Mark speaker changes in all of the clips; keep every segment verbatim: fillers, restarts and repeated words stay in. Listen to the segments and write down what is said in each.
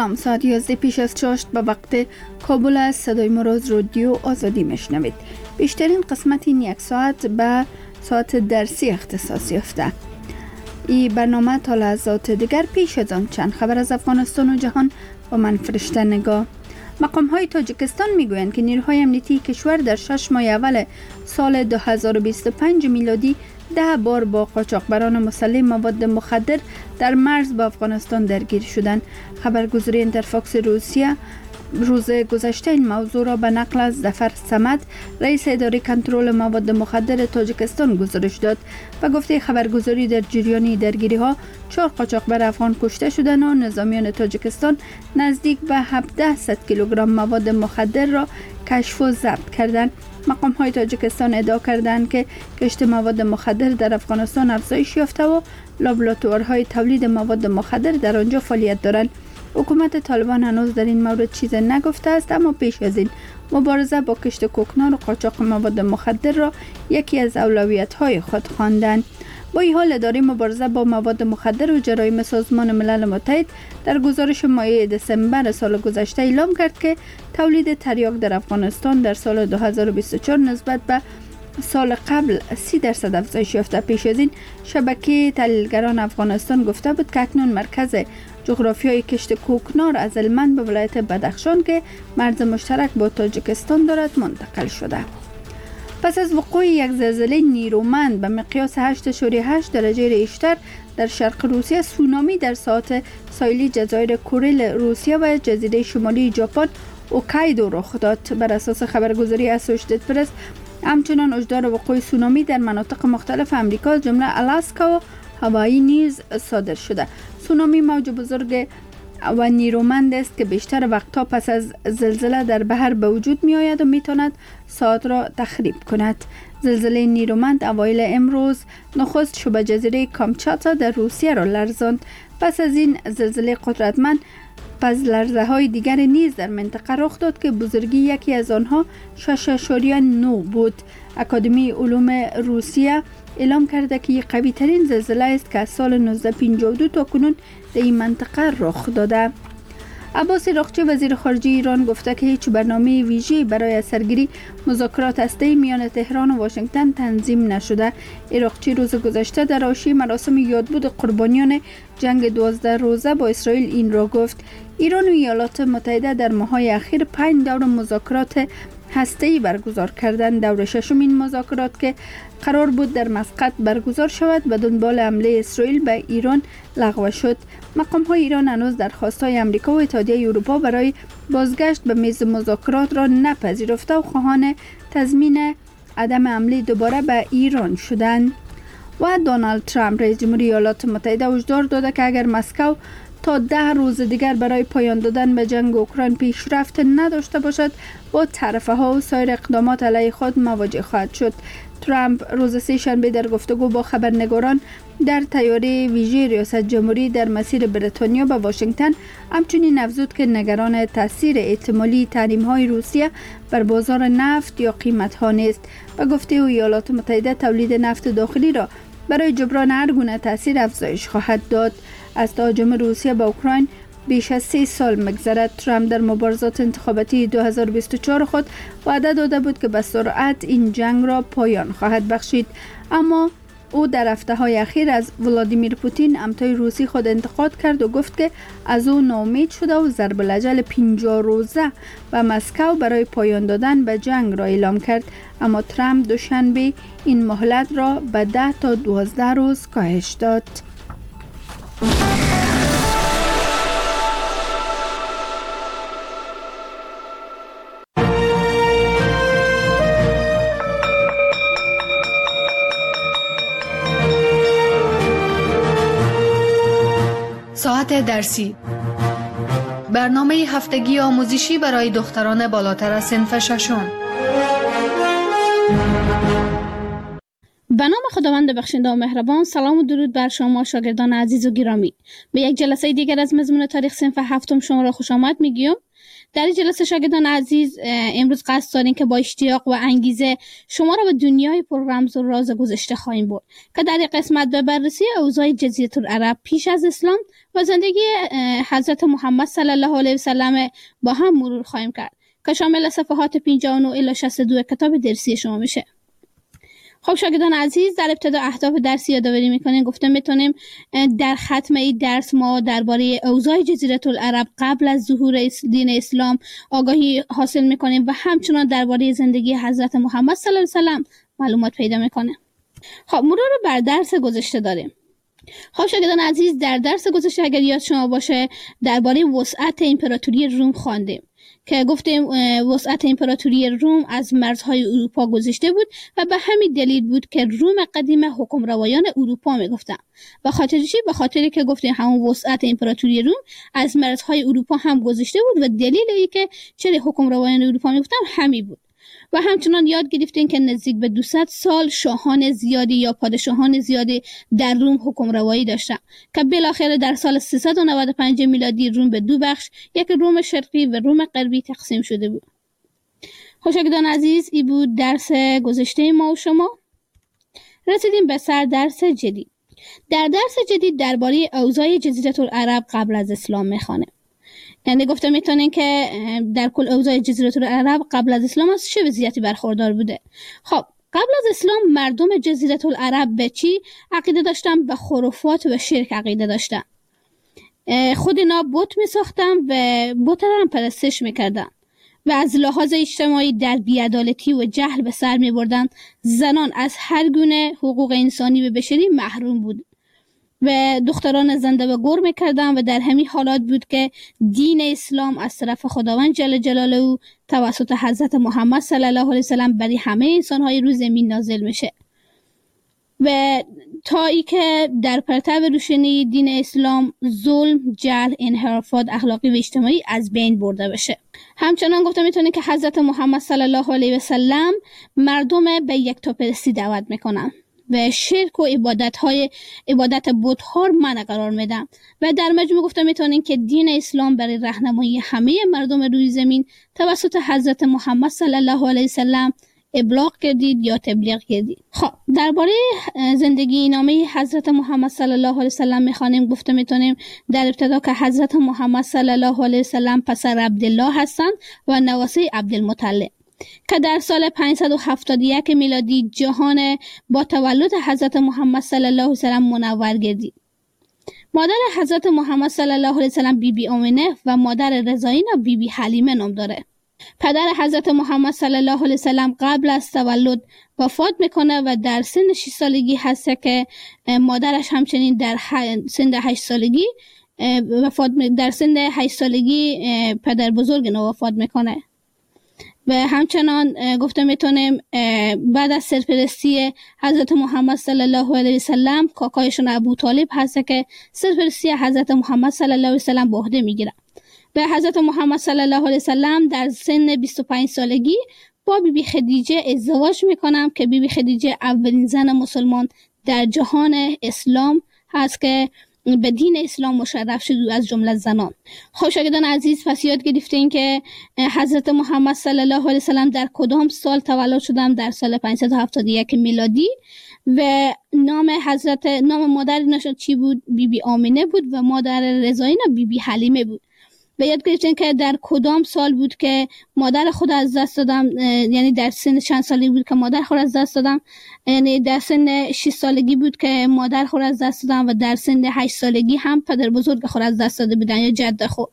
Speaker 1: سلام، ساعت یازده پیش از چاشت به وقت کابل است. صدای ما را از رادیو آزادی میشنوید. بیشترین قسمت این یک ساعت به ساعت درسی اختصاص یافته. این برنامه تا لحظات دیگر. پیش از آن چند خبر از افغانستان و جهان با من فرشته نگاه. مقام های تاجیکستان میگویند که نیروهای امنیتی کشور در شش ماه اول سال دو هزار و بیست و پنج میلادی ده بار با قاچاقبران مسلح مواد مخدر در مرز با افغانستان درگیر شدند. خبرگزاری اینترفاکس روسیه روز گذشته این موضوع را به نقل از ظفر صمد، رئیس اداره کنترل مواد مخدر تاجیکستان گزارش داد و گفته خبرگزاری در جریان درگیری ها چهار قاچاقبر افغان کشته شدند و نظامیان تاجیکستان نزدیک به هفتصد کیلوگرم مواد مخدر را کشف و ضبط کردند. مقام های تاجیکستان ادعا کردند که کشت مواد مخدر در افغانستان افزایش یافته و لابراتوارهای تولید مواد مخدر در آنجا فعالیت دارند. حکومت طالبان هنوز در این مورد چیزی نگفته است، اما پیش از این مبارزه با کشت کوکنار و قاچاق مواد مخدر را یکی از اولویت‌های خود خواندند. با این حال اداره مبارزه با مواد مخدر و جرایم سازمان ملل متحد در گزارش مایه دسامبر سال گذشته اعلام کرد که تولید تریاک در افغانستان در سال دو هزار و بیست و چهار نسبت به سال قبل سی درصد افزایش یافته. پیش از این شبکه تحلیلگران افغانستان گفته بود که اکنون مرکز جغرافیای کشت کوکنار از هلمند به ولایت بدخشان که مرز مشترک با تاجیکستان دارد منتقل شده. پس از وقوع یک زلزله نیرومند به مقیاس هشت اشاری هشت درجه ریشتر در شرق روسیه، سونامی در ساحل ساحلی جزایر کوریل روسیه و جزیره شمالی ژاپن هوکایدو رخ داد. بر اساس خبرگزاری اسوشیتد پرس همچنان هشدار وقوع سونامی در مناطق مختلف امریکا جمله آلاسکا و هاوایی نیز صادر شده. سونامی موج بزرگ و نیرومند است که بیشتر وقتها پس از زلزله در بحر به وجود می آید و می تواند ساحل را تخریب کند. زلزله نیرومند اوایل امروز نخست شبه جزیره کامچاتکا در روسیه را لرزاند. پس از این زلزله قدرتمند پس لرزه های دیگر نیز در منطقه رخ داد که بزرگی یکی از آنها شش اشاریه نه بود. اکادمی علوم روسیه اعلام کرده که این قوی ترین زلزله است که از سال نوزده پنجاه و دو تا کنون در این منطقه رخ داده. عباس راقچی وزیر خارجه ایران گفته که هیچ برنامه ویژه‌ای برای سرگیری مذاکرات هسته‌ای میان تهران و واشنگتن تنظیم نشده. راقچی روز گذشته در حاشیه مراسم یادبود قربانیان جنگ دوازده روزه با اسرائیل این را گفت. ایران و ایالات متحده در ماه‌های اخیر پنج دور مذاکرات هسته‌ای برگزار کردند. دور ششم این مذاکرات که قرار بود در مسقط برگزار شود به دنبال حمله اسرائیل به ایران لغو شد. مقام‌های ایران هنوز درخواست‌های آمریکا و اتحادیه اروپا برای بازگشت به میز مذاکرات را نپذیرفته و خواهان تضمین عدم حمله دوباره به ایران شدند. و دونالد ترامپ رئیس جمهوری ایالات متحده هشدار داده که اگر مسکو تا ده روز دیگر برای پایان دادن به جنگ اوکراین پیشرفت نداشته باشد با طرفه ها و سایر اقدامات علیه خود مواجه خواهد شد. ترامپ روز سه شنبه در گفتگو با خبرنگاران در طیاره ویژه ریاست جمهوری در مسیر بریتانیا به واشنگتن همچنین افزود که نگران تاثیر احتمالی تحریم های روسیه بر بازار نفت یا قیمت ها نیست و گفته ایالات متحده تولید نفت داخلی را برای جبران هر گونه تاثیر افزایش خواهد داد. از تهاجم روسیه به اوکراین بیش از سه سال مگذرد. ترامپ در مبارزات انتخاباتی دو هزار و بیست و چهار خود وعده داده بود که به سرعت این جنگ را پایان خواهد بخشید، اما او در هفته‌های اخیر از ولادیمیر پوتین همتای روسی خود انتقاد کرد و گفت که از او ناامید شده و ضرب الاجل پنجاه روزه و مسکو برای پایان دادن به جنگ را اعلام کرد. اما ترامپ دوشنبه این مهلت را به ده تا دوازده روز کاهش داد.
Speaker 2: ساعت درسی، برنامه هفتگی آموزشی برای دختران بالاتر از صنف ششم.
Speaker 3: به نام خداوند بخشنده و مهربان. سلام و درود بر شما شاگردان عزیز و گرامی. به یک جلسه دیگر از مضمون تاریخ صنف هفتم شما را خوش آمد میگویم. در این جلسه شاگردان عزیز امروز قصد داریم که با اشتیاق و انگیزه شما را به دنیای پر رمز و راز گذشته خواهیم برد که در این قسمت به بررسی اوضاع جزیره العرب پیش از اسلام و زندگی حضرت محمد صلی الله علیه و سلم با هم مرور خواهیم کرد که شامل صفحات پنجاه و نه الی شصت و دو کتاب درسی شما میشه. خب شاگردان عزیز، در ابتدا اهداف درسی یادآوری میکنیم. گفتم میتونیم در ختم این درس ما درباره اوضاع جزیره العرب قبل از ظهور دین اسلام آگاهی حاصل میکنیم و همچنان درباره زندگی حضرت محمد صلی الله علیه و سلم معلومات پیدا میکنیم. خب مرور بر درس گذشته داریم. خب شاگردان عزیز، در درس گذشته اگر یاد شما باشه درباره وسعت امپراتوری روم خواندیم که گفتیم وسعت امپراتوری روم از مرزهای اروپا گذشته بود و به همین دلیل بود که روم قدیم حکمروایان اروپا میگفتن. و خاطر چی؟ به خاطری که گفتیم همون وسعت امپراتوری روم از مرزهای اروپا هم گذشته بود و دلیل ای که چرا حکمروایان اروپا میگفتن همین بود. و همچنان یاد گرفتیم که نزدیک به دویست سال شاهان زیادی یا پادشاهان زیادی در روم حکمروایی داشتند که بالاخره در سال سیصد و نود و پنج میلادی روم به دو بخش، یک روم شرقی و روم غربی تقسیم شده بود. شاگردان عزیز، این بود درس گذشته ما و شما. رسیدیم به سر درس جدید. در درس جدید درباره اوضاع جزیره العرب قبل از اسلام میخوانیم. یعنی گفته میتونین که در کل اوضاع جزیره العرب قبل از اسلام از چه وضعیتی برخوردار بوده. خب قبل از اسلام مردم جزیره العرب به چی عقیده داشتن؟ به خرافات و شرک عقیده داشتن. خود اینا بت میساختن و بت را هم پرستش میکردن و از لحاظ اجتماعی در بی‌عدالتی و جهل به سر میبردن. زنان از هر گونه حقوق انسانی و بشری محروم بود و دختران زنده و گور میکردن و در همین حالات بود که دین اسلام از طرف خداوند جل جلاله توسط حضرت محمد صلی الله علیه وسلم برای همه انسان‌های روی زمین نازل میشه و تا ای که در پرتو روشنی دین اسلام ظلم، جهل، انحرافات اخلاقی و اجتماعی از بین برده بشه. همچنان گفته میتونه که حضرت محمد صلی الله علیه وسلم مردم به یکتاپرستی دعوت میکنن و شرک و عبادت های عبادت بت ها منع قرار میدن و در مجموع گفته میتونین که دین اسلام برای راهنمایی همه مردم روی زمین توسط حضرت محمد صلی الله علیه وسلم ابلاغ کردید یا تبلیغ کردید. خب درباره زندگی نامه حضرت محمد صلی الله علیه وسلم میخوانیم. گفته میتونیم در ابتدا که حضرت محمد صلی الله علیه وسلم پسر عبدالله هستند و نواسه عبدالمطلب که در سال پانصد و هفتاد و یک میلادی جهان با تولد حضرت محمد صلی الله علیه وسلم منور گردید. مادر حضرت محمد صلی الله علیه وسلم بی بی آمنه و مادر رضایینا بی بی حلیمه نام داره. پدر حضرت محمد صلی الله علیه وسلم قبل از تولد وفات میکنه و در سن شش سالگی هست که مادرش همچنین در سن هشت سالگی وفات در سن هشت سالگی پدر بزرگ نو وفات میکنه. و همچنان گفته میتونیم بعد از سرپرستی حضرت محمد صلی الله علیه وسلم کاکایشون ابو طالب هست که سرپرستی حضرت محمد صلی الله علیه وسلم به عهده میگیره و حضرت محمد صلی الله علیه وسلم در سن بیست و پنج سالگی با بی بی خدیجه ازدواج میکنم که بی بی خدیجه اولین زن مسلمان در جهان اسلام هست که به دین اسلام مشرف شد از جمله زنان. خب شاگردان عزیز، پس یاد گرفتین که حضرت محمد صلی الله علیه وسلم در کدام سال تولد شدن؟ در سال پانصد و هفتاد و یک میلادی و نام حضرت نام مادر نشد چی بود؟ بی بی آمنه بود و مادر رضایینا بی بی حلیمه بود. و یاد گرفتین که در کدام سال بود که مادر خود از دست دادم، یعنی در سن چند سالگی بود که مادر خود از دست دادم، یعنی در سن شش سالگی بود که مادر خود از دست دادم و در سن هشت سالگی هم پدر بزرگ خود از دست داده بودن یا جد خود.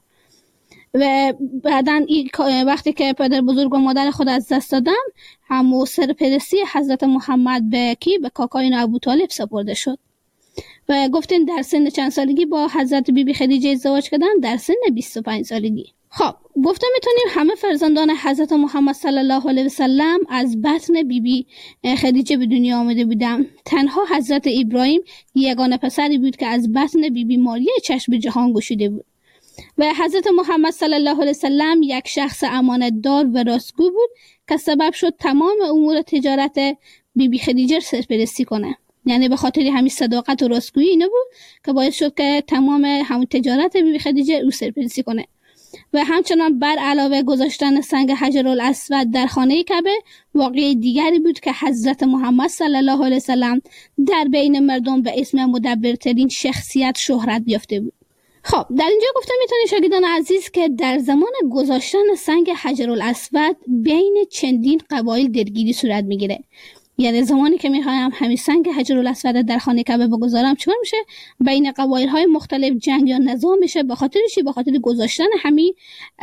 Speaker 3: و بعدن وقتی که پدر بزرگ و مادر خود از دست دادن همو سرپرستی حضرت محمد به کی؟ به کاکایون ابو طالب سپرده شد و گفتین در سن چند سالگی با حضرت بی بی خدیجه ازدواج کردن؟ در سن بیست و پنج سالگی. خب گفته میتونیم همه فرزندان حضرت محمد صلی الله علیه وسلم از بطن بی بی خدیجه به دنیا آمده بودن. تنها حضرت ابراهیم یگانه پسری بود که از بطن بی بی ماریه چشم جهان گشوده بود و حضرت محمد صلی الله علیه وسلم یک شخص امانت دار و راستگو بود که سبب شد تمام امور تجارت بی بی خدیجه سرپرستی کنه. یعنی به خاطر همین صداقت و راستگویی اینو بود که باعث شد که تمام همون تجارت بی بی خدیجه او سرپرستی کنه. و همچنان بر علاوه گذاشتن سنگ حجر الاسود در خانه کعبه واقعه دیگری بود که حضرت محمد صلی الله علیه وسلم در بین مردم به اسم مدبرترین شخصیت شهرت یافته بود. خب در اینجا گفتم میتونید شاگردان عزیز که در زمان گذاشتن سنگ حجر الاسود بین چندین قبایل درگیری صورت میگیره. یعنی زمانی که میخوایم همین سنگ حجر الاسود در خانه کعبه بگذارم چیکار میشه؟ بین قبایل های مختلف جنگ یا نزاع میشه به خاطر چی؟ به خاطر گذاشتن همین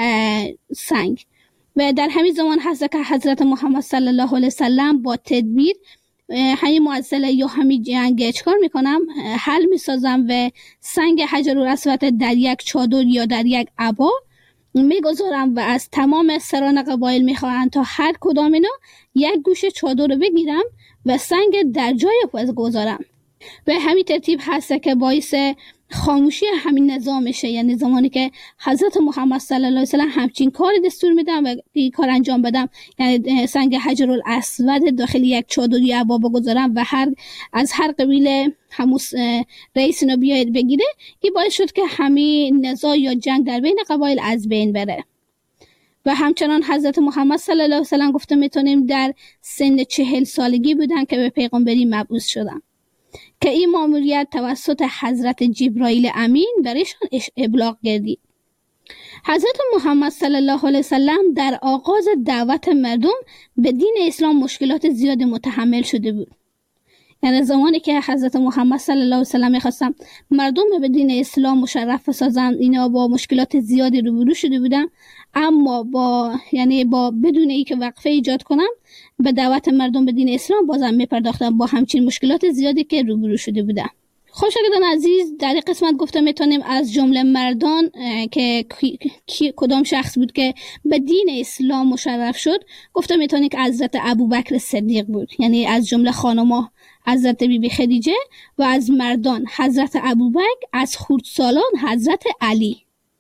Speaker 3: سنگ. و در همین زمان هست که حضرت محمد صلی الله علیه وسلم با تدبیر همین معضله یا همین جنگ چیکار میکنم؟ حل میسازم و سنگ حجر الاسود در یک چادر یا در یک عبا میگذارم و از تمام سران قبایل میخواهند تا هر کدام اینا یک گوشه چادر رو بگیرم و سنگ در جای خود گذارم. و همین ترتیب هست که باعث خاموشی همین نظام میشه. یعنی زمانی که حضرت محمد صلی الله علیه وسلم همچین کار دستور میدم و این کار انجام بدم، یعنی سنگ حجر الاسود داخل یک چادر یا عبا بگذارم و هر از هر قبیله همون رئیس اینو بیاید بگیره، این باعث شد که همین نزاع یا جنگ در بین قبایل از بین بره. و همچنان حضرت محمد صلی الله علیه وسلم گفته میتونیم در سن چهل سالگی بودن که به پیغمبری مبعوث شدن که این ماموریت توسط حضرت جبرائیل امین برایشان ابلاغ گردید. حضرت محمد صلی الله علیه وسلم در آغاز دعوت مردم به دین اسلام مشکلات زیاد متحمل شده بود. یعنی زمانی که حضرت محمد صلی الله علیه وسلم می‌خواستم مردم به دین اسلام مشرف بسازن، اینا با مشکلات زیادی روبرو شده بودن، اما با یعنی با بدون اینکه وقفه ایجاد کنم به دعوت مردم به دین اسلام بازم میپرداختم با همچین مشکلات زیادی که روبرو شده بودن. خب شاگردان عزیز، در این قسمت گفتم میتونیم از جمله مردان که کی کدام شخص بود که به دین اسلام مشرف شد، گفتم میتونیم که حضرت ابوبکر صدیق بود. یعنی از جمله خانم‌ها حضرت بی بی خدیجه و از مردان حضرت ابوبکر، از خردسالان حضرت علی،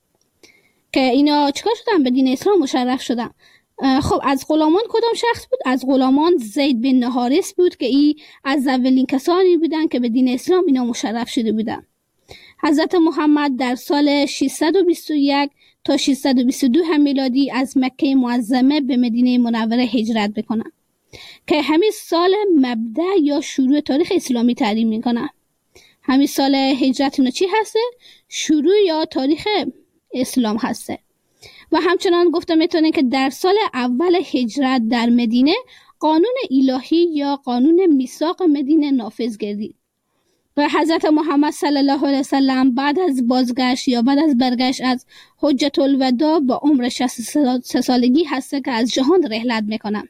Speaker 3: که اینا چیکار شدن؟ به دین اسلام مشرف شدن. خب از غلامان کدام شخص بود؟ از غلامان زید بن حارث بود که ای از اولین کسانی بودن که به دین اسلام اینا مشرف شده بودن. حضرت محمد در سال ششصد و بیست و یک تا ششصد و بیست و دو هم میلادی از مکه معظمه به مدینه منوره هجرت بکنن که همین سال مبدأ یا شروع تاریخ اسلامی تعیین میکنن. همین سال هجرت اینو چی هسته؟ شروع یا تاریخ اسلام هسته. و همچنان گفتم میتونه که در سال اول هجرت در مدینه قانون الهی یا قانون میثاق مدینه نافذ گردید و حضرت محمد صلی الله علیه وسلم بعد از بازگشت یا بعد از برگشت از حجت الوداع با عمر شصت و سه سالگی هسته که از جهان رحلت میکنن.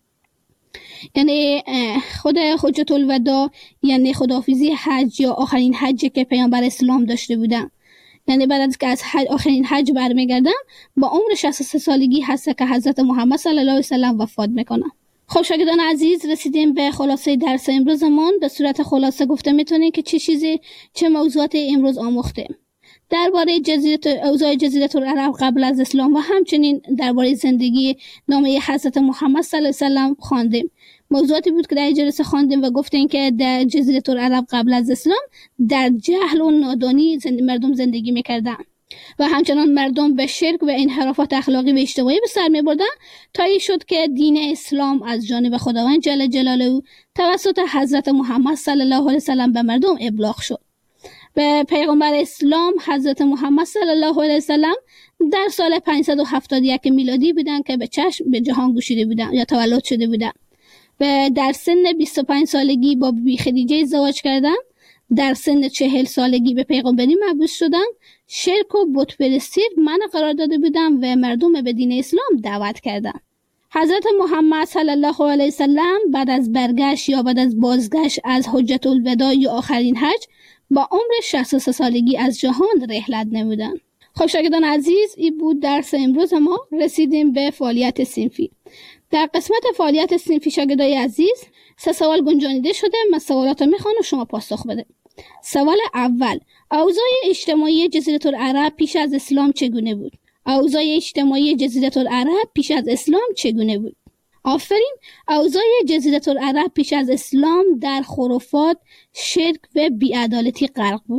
Speaker 3: یعنی خود حجت الوداع یعنی خداحافظی حج یا آخرین حجی که پیامبر اسلام داشته بودن. یعنی بعد از که از حج آخرین حج برمیگردم با عمر شصت و سه سالگی هست که حضرت محمد صلی الله علیه وسلم وفات میکنن. خب شاگردان عزیز، رسیدیم به خلاصه درس امروزمون. به صورت خلاصه گفته میتونیم که چه چیزی چه موضوعات امروز آموختیم درباره جزیره اوضاع جزیره العرب قبل از اسلام و همچنین درباره زندگی نامه حضرت محمد صلی الله علیه وسلم خواندیم. موضوعاتی بود که در جلسه خواندیم و گفتیم که در جزیره العرب قبل از اسلام در جهل و نادانی زند... مردم زندگی میکردن و همچنان مردم به شرک و انحرافات اخلاقی و اجتماعی به سر میبردن تا این شد که دین اسلام از جانب خداوند جل جلاله توسط حضرت محمد صلی الله علیه وسلم به مردم ابلاغ شد. به پیغمبر اسلام حضرت محمد صلی الله علیه وسلم در سال پانصد و هفتاد و یک میلادی بودن که به چشم به جهان گشوده بودن یا تولد شده بودن و در سن بیست و پنج سالگی با بی خدیجه ازدواج کردن. در سن چهل سالگی به پیغمبری مبعوث شدن. شرک و بت پرستی منع قرار داده بودن و مردم به دین اسلام دعوت کردن. حضرت محمد صلی الله علیه وسلم بعد از برگشت یا بعد از بازگشت از حجت الوداع یا آخرین حج با عمر شصت و سه سالگی از جهان رحلت نمودن. خب شاگردان عزیز، این بود درس امروز ما. رسیدیم به فعالیت صنفی. در قسمت فعالیت صنفی شاگردای عزیز سه سوال گنجانیده شده. من سوالات رو میخوام و شما پاسخ بده. سوال اول: اوضاع اجتماعی جزیره العرب پیش از اسلام چگونه بود؟ اوضاع اجتماعی جزیره العرب پیش از اسلام چگونه بود؟ آفرین. اوضاع جزیره العرب پیش از اسلام در خرافات، شرک و بی‌عدالتی غرق بود.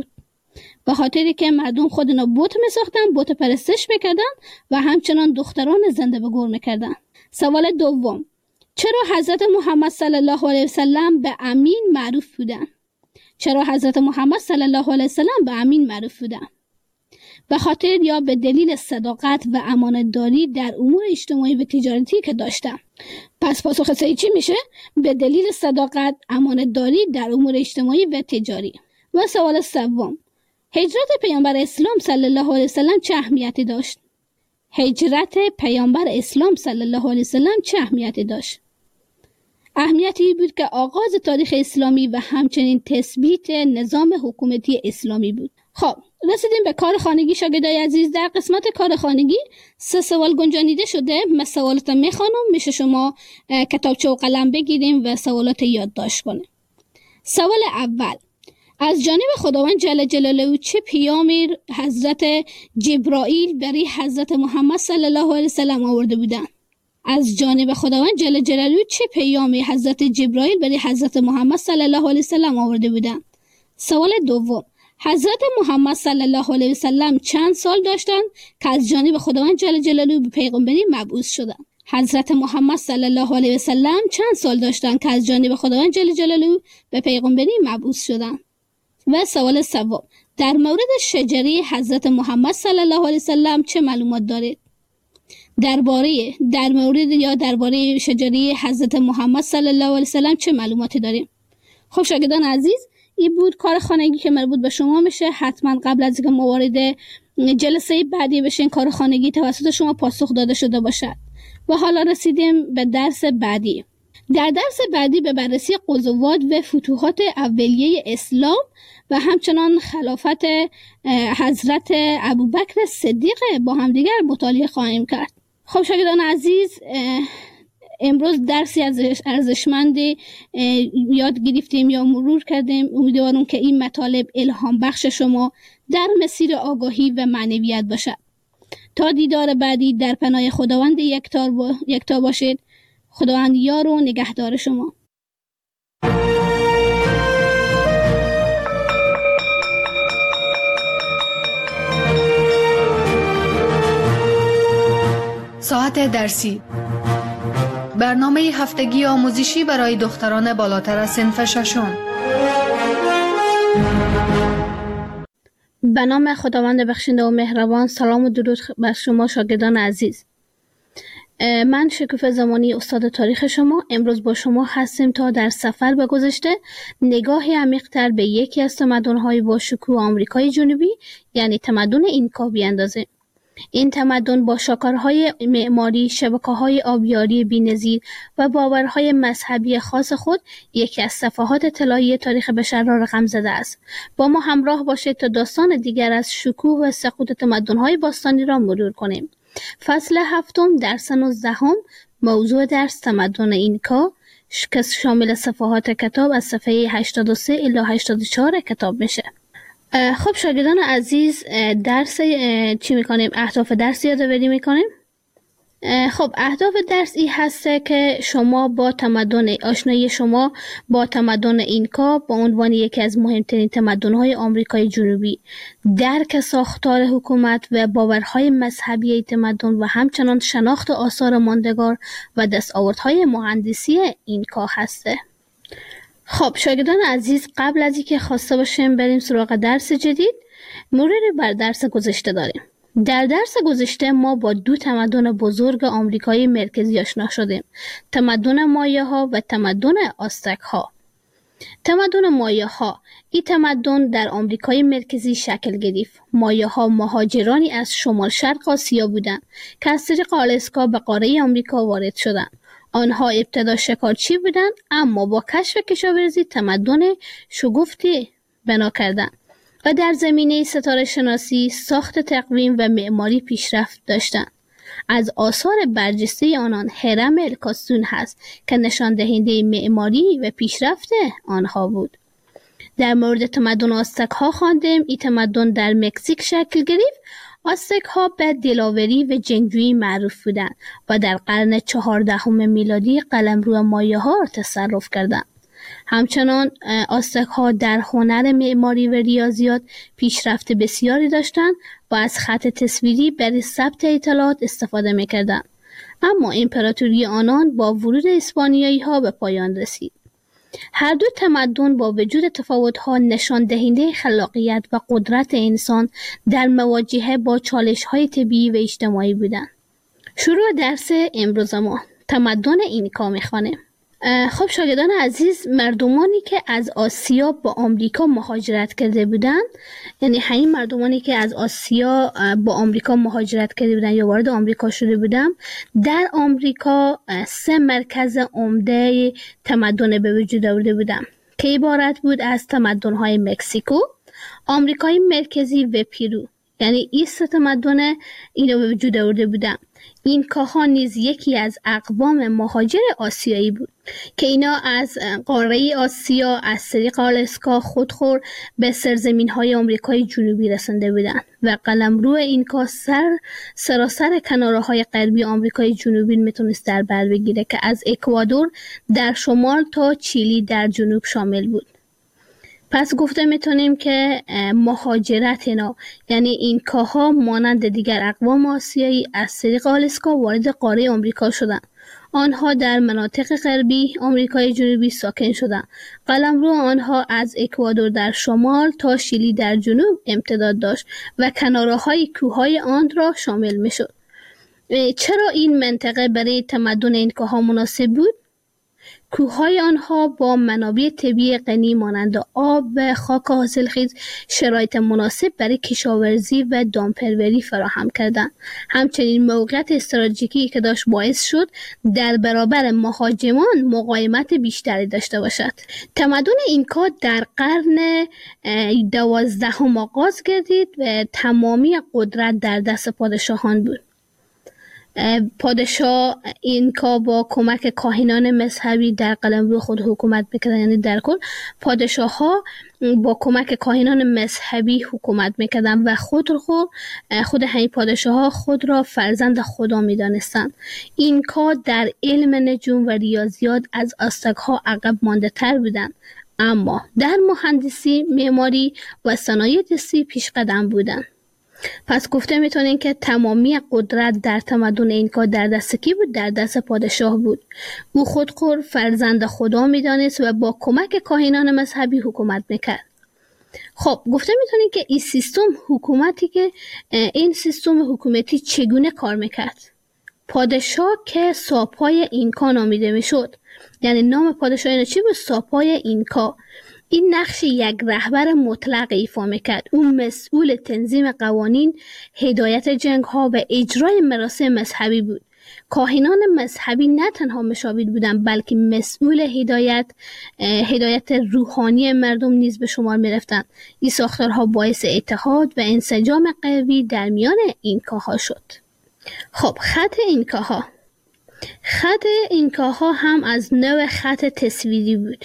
Speaker 3: به خاطری که مردم خودنا بت می ساختن، بت پرستش میکردن و همچنان دختران زنده به گور میکردن. سوال دوم، چرا حضرت محمد صلی الله علیه وسلم به امین معروف بودن؟ چرا حضرت محمد صلی الله علیه وسلم به امین معروف بودن؟ به خاطر یا به دلیل صداقت و امانتداری در امور اجتماعی و تجارتی که داشتن. پس پاسخ صحیح چی میشه؟ به دلیل صداقت، امانتداری در امور اجتماعی و تجاری. و سوال سوم، هجرت پیامبر اسلام صلی الله علیه وسلم چه اهمیتی داشت؟ هجرت پیامبر اسلام صلی الله علیه وسلم چه اهمیتی داشت؟ اهمیتی بود که آغاز تاریخ اسلامی و همچنین تثبیت نظام حکومتی اسلامی بود. خب رسیدیم به کار خانگی شاگردای عزیز. در قسمت کار خانگی سه سوال گنجانیده شده. من سوالات میخوانم، میشه شما کتابچه و قلم بگیریم و سوالات یادداشت کنیم. سوال اول، از جانب خداوند جل جلاله چه پیامی حضرت جبرائیل برای حضرت محمد صلی الله علیه وسلم آورده بودند؟ از جانب خداوند جل جلاله چه پیامی حضرت جبرائیل برای حضرت محمد صلی الله علیه وسلم آورده بودند؟ سوال دوم، حضرت محمد صلی الله علیه وسلم چند سال داشتند که از جانب خداوند جل جلاله به پیغمبری مبعوث شدند؟ حضرت محمد صلی الله علیه وسلم چند سال داشتند که از جانب خداوند جل جلاله به پیغمبری مبعوث شدند؟ و سوال سوم، در مورد شجره حضرت محمد صلی الله علیه وسلم چه معلومات دارید؟ درباره در مورد یا درباره شجره حضرت محمد صلی الله علیه وسلم چه معلوماتی داریم؟ خب شاگردان عزیز، این بود کار خانگی که مربوط به شما میشه. حتما قبل از اینکه ما وارد جلسه بعدی بشین کار خانگی توسط شما پاسخ داده شده باشد. و حالا رسیدیم به درس بعدی. در درس بعدی به بررسی غزوات و فتوحات اولیه اسلام و همچنان خلافت حضرت ابوبکر صدیق با همدیگر مطالعه خواهیم کرد. خب شاگردان عزیز، امروز درسی از ارزشمند یاد گرفتیم یا مرور کردیم. امیدوارم که این مطالب الهام بخش شما در مسیر آگاهی و معنویت باشد. تا دیدار بعدی در پناه خداوند یکتا با... یکتا باشید. خداوند یار و نگهدار شما.
Speaker 2: ساعت درسی، برنامه هفتگی آموزشی برای دختران بالاتر از صنف ششم.
Speaker 3: به نام خداوند بخشنده و مهربان. سلام و درود بر شما شاگردان عزیز. من شکوفه زمانی استاد تاریخ شما امروز با شما هستیم تا در سفر به گذشته نگاهی عمیق‌تر به یکی از تمدن‌های با شکوه آمریکای جنوبی یعنی تمدن اینکا بیاندازیم. این تمدن با شاکارهای معماری، شبکه‌های آبیاری بی‌نظیر و باورهای مذهبی خاص خود یکی از صفحات طلایی تاریخ بشر را رقم زده است. با ما همراه باشید تا داستان دیگر از شکوه و سقوط تمدن‌های باستانی را مرور کنیم. فصل هفتم درس نوزدهم، موضوع درس تمدن اینکا که شامل صفحات کتاب از صفحه هشتاد و سه الی هشتاد و چهار کتاب میشه. خب شاگردان عزیز، درس چی میکنیم؟ اهداف درس یادآوری میکنیم. خب اهداف درس این هسته که شما با تمدن آشنایی شما با تمدن اینکا با عنوان یکی از مهمترین تمدن‌های آمریکای جنوبی، درک ساختار حکومت و باورهای مذهبی تمدن و همچنان شناخت آثار ماندگار و دستاوردهای مهندسی اینکا هسته. خب شاگردان عزیز، قبل از اینکه خواسته باشیم بریم سراغ درس جدید، مروری بر درس گذشته داریم. در درس گذشته ما با دو تمدن بزرگ آمریکای مرکزی آشنا شدیم، تمدن مایه ها و تمدن آستک ها. تمدن مایه ها، این تمدن در آمریکای مرکزی شکل گرفت. مایه ها مهاجرانی از شمال شرق آسیا بودند که از طریق آلاسکا به قاره آمریکا وارد شدند. آنها ابتدا شکارچی بودند اما با کشف کشاورزی تمدن شگفتی بنا کردند و در زمینه ستاره شناسی، ساخت تقویم و معماری پیشرفت داشتند. از آثار برجسته آنان هرم الکاسون هست که نشان دهنده معماری و پیشرفت آنها بود. در مورد تمدن آستک ها خواندیم. این تمدن در مکزیک شکل گرفت. آستک ها به دلاوری و جنگجویی معروف بودند و, و در قرن چهاردهم میلادی قلمرو مایه ها را تصرف کردند. آنها ابتدا شکارچی بودند اما با کشف کشاورزی تمدن شگفتی بنا کردند. از آثار برجسته آنان هرم الکاسون هست که نشان دهنده معماری و پیشرفت آنها بود. در مورد تمدن آستک ها خواندیم. این تمدن در مکزیک شکل گرفت. آستک ها به دلاوری و جنگجویی معروف بودند و در قرن چهاردهم میلادی قلمرو مایه ها را تصرف کردند. همچنان آستک ها در هنر معماری و ریاضیات پیشرفت بسیاری داشتند و از خط تصویری برای ثبت اطلاعات استفاده می‌کردند. اما امپراتوری آنان با ورود اسپانیایی ها به پایان رسید. هر دو تمدن با وجود تفاوت‌ها نشان دهنده خلاقیت و قدرت انسان در مواجهه با چالش‌های طبیعی و اجتماعی بودند. شروع درس امروز ما تمدن اینکا می‌خوانیم. خب شاگردان عزیز، مردمانی که از آسیا با آمریکا مهاجرت کرده بودند، یعنی همین مردمانی که از آسیا با آمریکا مهاجرت کرده بودند یا وارد آمریکا شده بودند، در آمریکا سه مرکز عمده تمدن به وجود آورده بودند که عبارت بود از تمدن‌های مکزیکو، آمریکای مرکزی و پیرو. یعنی این سه تمدن اینو به وجود آورده بودند. اینکاها نیز یکی از اقوام مهاجر آسیایی بود که اینا از قاره آسیا از طریق آلاسکا خودخور به سرزمین‌های آمریکای جنوبی رسنده بودند و قلمرو اینکا سر سراسر کناره‌های غربی آمریکای جنوبی میتونست در بر بگیره که از اکوادور در شمال تا چیلی در جنوب شامل بود. پس گفته میتونیم که مهاجرت اینا، یعنی اینکاها مانند دیگر اقوام آسیایی از طریق آلاسکا وارد قاره آمریکا شدند. آنها در مناطق غربی آمریکای جنوبی ساکن شدند. قلمرو آنها از اکوادور در شمال تا شیلی در جنوب امتداد داشت و کناره‌های کوههای آن را شامل میشد. چرا این منطقه برای تمدن اینکاها مناسب بود؟ کوههای آنها با منابع طبیعی غنی مانند آب و خاک حاصلخیز شرایط مناسب برای کشاورزی و دامپروری فراهم کردند. همچنین موقعیت استراتژیکی که داشت باعث شد در برابر مهاجمان مقاومت بیشتری داشته باشد. تمدن اینکا در قرن دوازدهم آغاز گردید و تمامی قدرت در دست پادشاهان بود. پادشاه اینکا با کمک کاهنان مذهبی در قلمرو خود حکومت میکردن. یعنی در کل پادشاه ها با کمک کاهنان مذهبی حکومت میکردن و خود خود خود همین پادشاه ها خود را فرزند خدا میدانستند. اینکا در علم نجوم و ریاضیات از آستک ها عقب مانده تر بودند، اما در مهندسی، معماری و صنایع دستی پیش قدم بودند. پس گفته میتونین که تمامی قدرت در تمدن اینکا در دست کی بود؟ در دست پادشاه بود. او خودخور فرزند خدا میدانست و با کمک کاهنان مذهبی حکومت میکرد. خب گفته میتونین که این سیستم حکومتی که این سیستم حکومتی چگونه کار میکرد؟ پادشاه که ساپای اینکا نامیده میشد، یعنی نام پادشاه اینو چی بود؟ ساپای اینکا. این نقش یک رهبر مطلق ایفا میکرد. اون مسئول تنظیم قوانین، هدایت جنگ ها و اجرای مراسم مذهبی بود. کاهنان مذهبی نه تنها مشاور بودند بلکه مسئول هدایت هدایت روحانی مردم نیز به شمار میرفتند. این ساختارها باعث اتحاد و انسجام قوی در میان اینکاها شد. خب خط اینکاها خط اینکاها هم از نوع خط تصویری بود.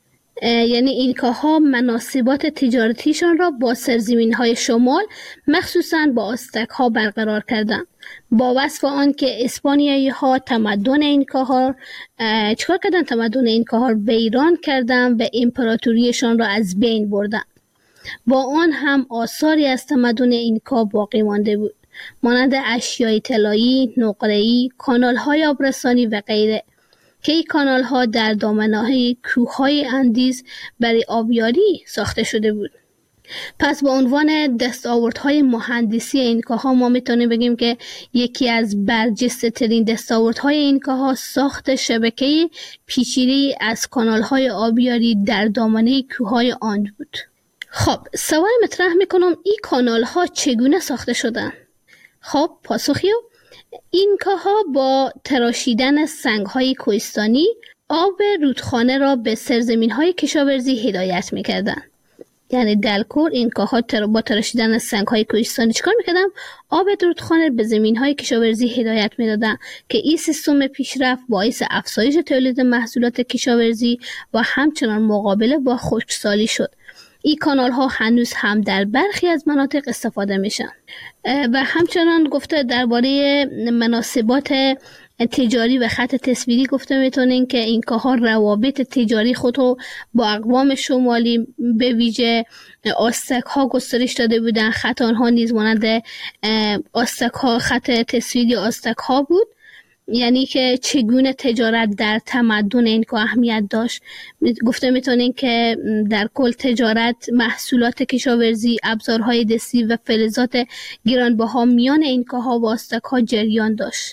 Speaker 3: یعنی اینکاها مناسبات تجارتیشان را با سرزمین‌های شمال مخصوصاً با آستک ها برقرار کردند. با وصف آن که اسپانیایی ها تمدن اینکاها چکار کردن؟ تمدن اینکاها ویران کردن و امپراتوریشان را از بین بردن. با آن هم آثاری از تمدن اینکا باقی مانده بود، مانند اشیای طلایی، نقره‌ای، کانال‌های آبرسانی و غیره که این کانال ها در دامنه‌های کوههای اندیز برای آبیاری ساخته شده بود. پس با عنوان دستاوردهای مهندسی اینکاها ما میتونیم بگیم که یکی از برجسته ترین دستاوردهای اینکاها ساخت شبکه پیچیده‌ای از کانال های آبیاری در دامنه کوههای آن بود. خب سوال مطرح میکنم این کانال ها چگونه ساخته شدن؟ خب پاسخیو اینکاها با تراشیدن سنگ‌های کوهستانی آب رودخانه را به سرزمین‌های کشاورزی هدایت می‌کردند. یعنی در کل اینکاها با تراشیدن سنگ‌های کوهستانی چیکار می‌کردن؟ آب رودخانه به زمین‌های کشاورزی هدایت می‌دادند که این سیستم پیشرفت باعث افزایش تولید محصولات کشاورزی و همچنان مقابله با خشکسالی شد. این کانال ها هنوز هم در برخی از مناطق استفاده میشن. و همچنان گفته درباره مناسبات تجاری و خط تصویری گفته میتونین که اینکاها روابط تجاری خود رو با اقوام شمالی به ویژه آستک ها گسترش داده بودن. خط آنها نیز مانند آستک ها، خط تصویری آستک ها بود، یعنی که چگونه تجارت در تمدن اینکا اهمیت داشت. گفته میتونین که در کل تجارت، محصولات کشاورزی، ابزارهای دستی و فلزات گرانبها میان اینکاها و آستک‌ها جریان داشت.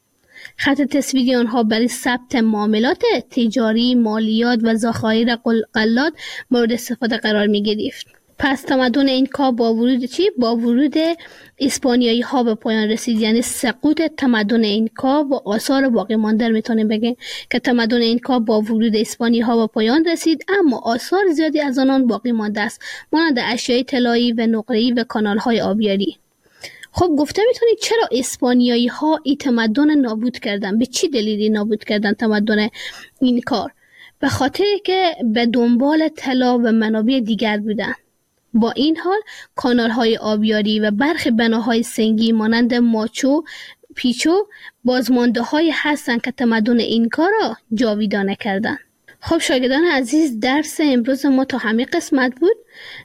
Speaker 3: خط تصویری آنها برای ثبت معاملات تجاری، مالیات و ذخایر غلات مورد استفاده قرار می گرفت. پس تمدن اینکا با ورود چی؟ با ورود اسپانیایی ها به پایان رسید. یعنی سقوط تمدن اینکا و آثار باقی مانده میتونیم بگیم که تمدن اینکا با ورود اسپانیایی ها به پایان رسید، اما آثار زیادی از آنان باقی مانده است، مانند اشیای طلایی و نقره‌ای و کانال های آبیاری. خب گفته میتونید چرا اسپانیایی ها این تمدن نابود کردن؟ به چی دلیلی نابود کردن تمدن اینکا؟ به خاطر که به دنبال طلا و منابع دیگر بودن. با این حال کانال های آبیاری و برخی بناهای سنگی مانند ماچو پیچو بازمانده های هستند که تمدن اینکا را جاویدانه کردند. خب شاگردان عزیز، درس امروز ما تا همین قسمت بود.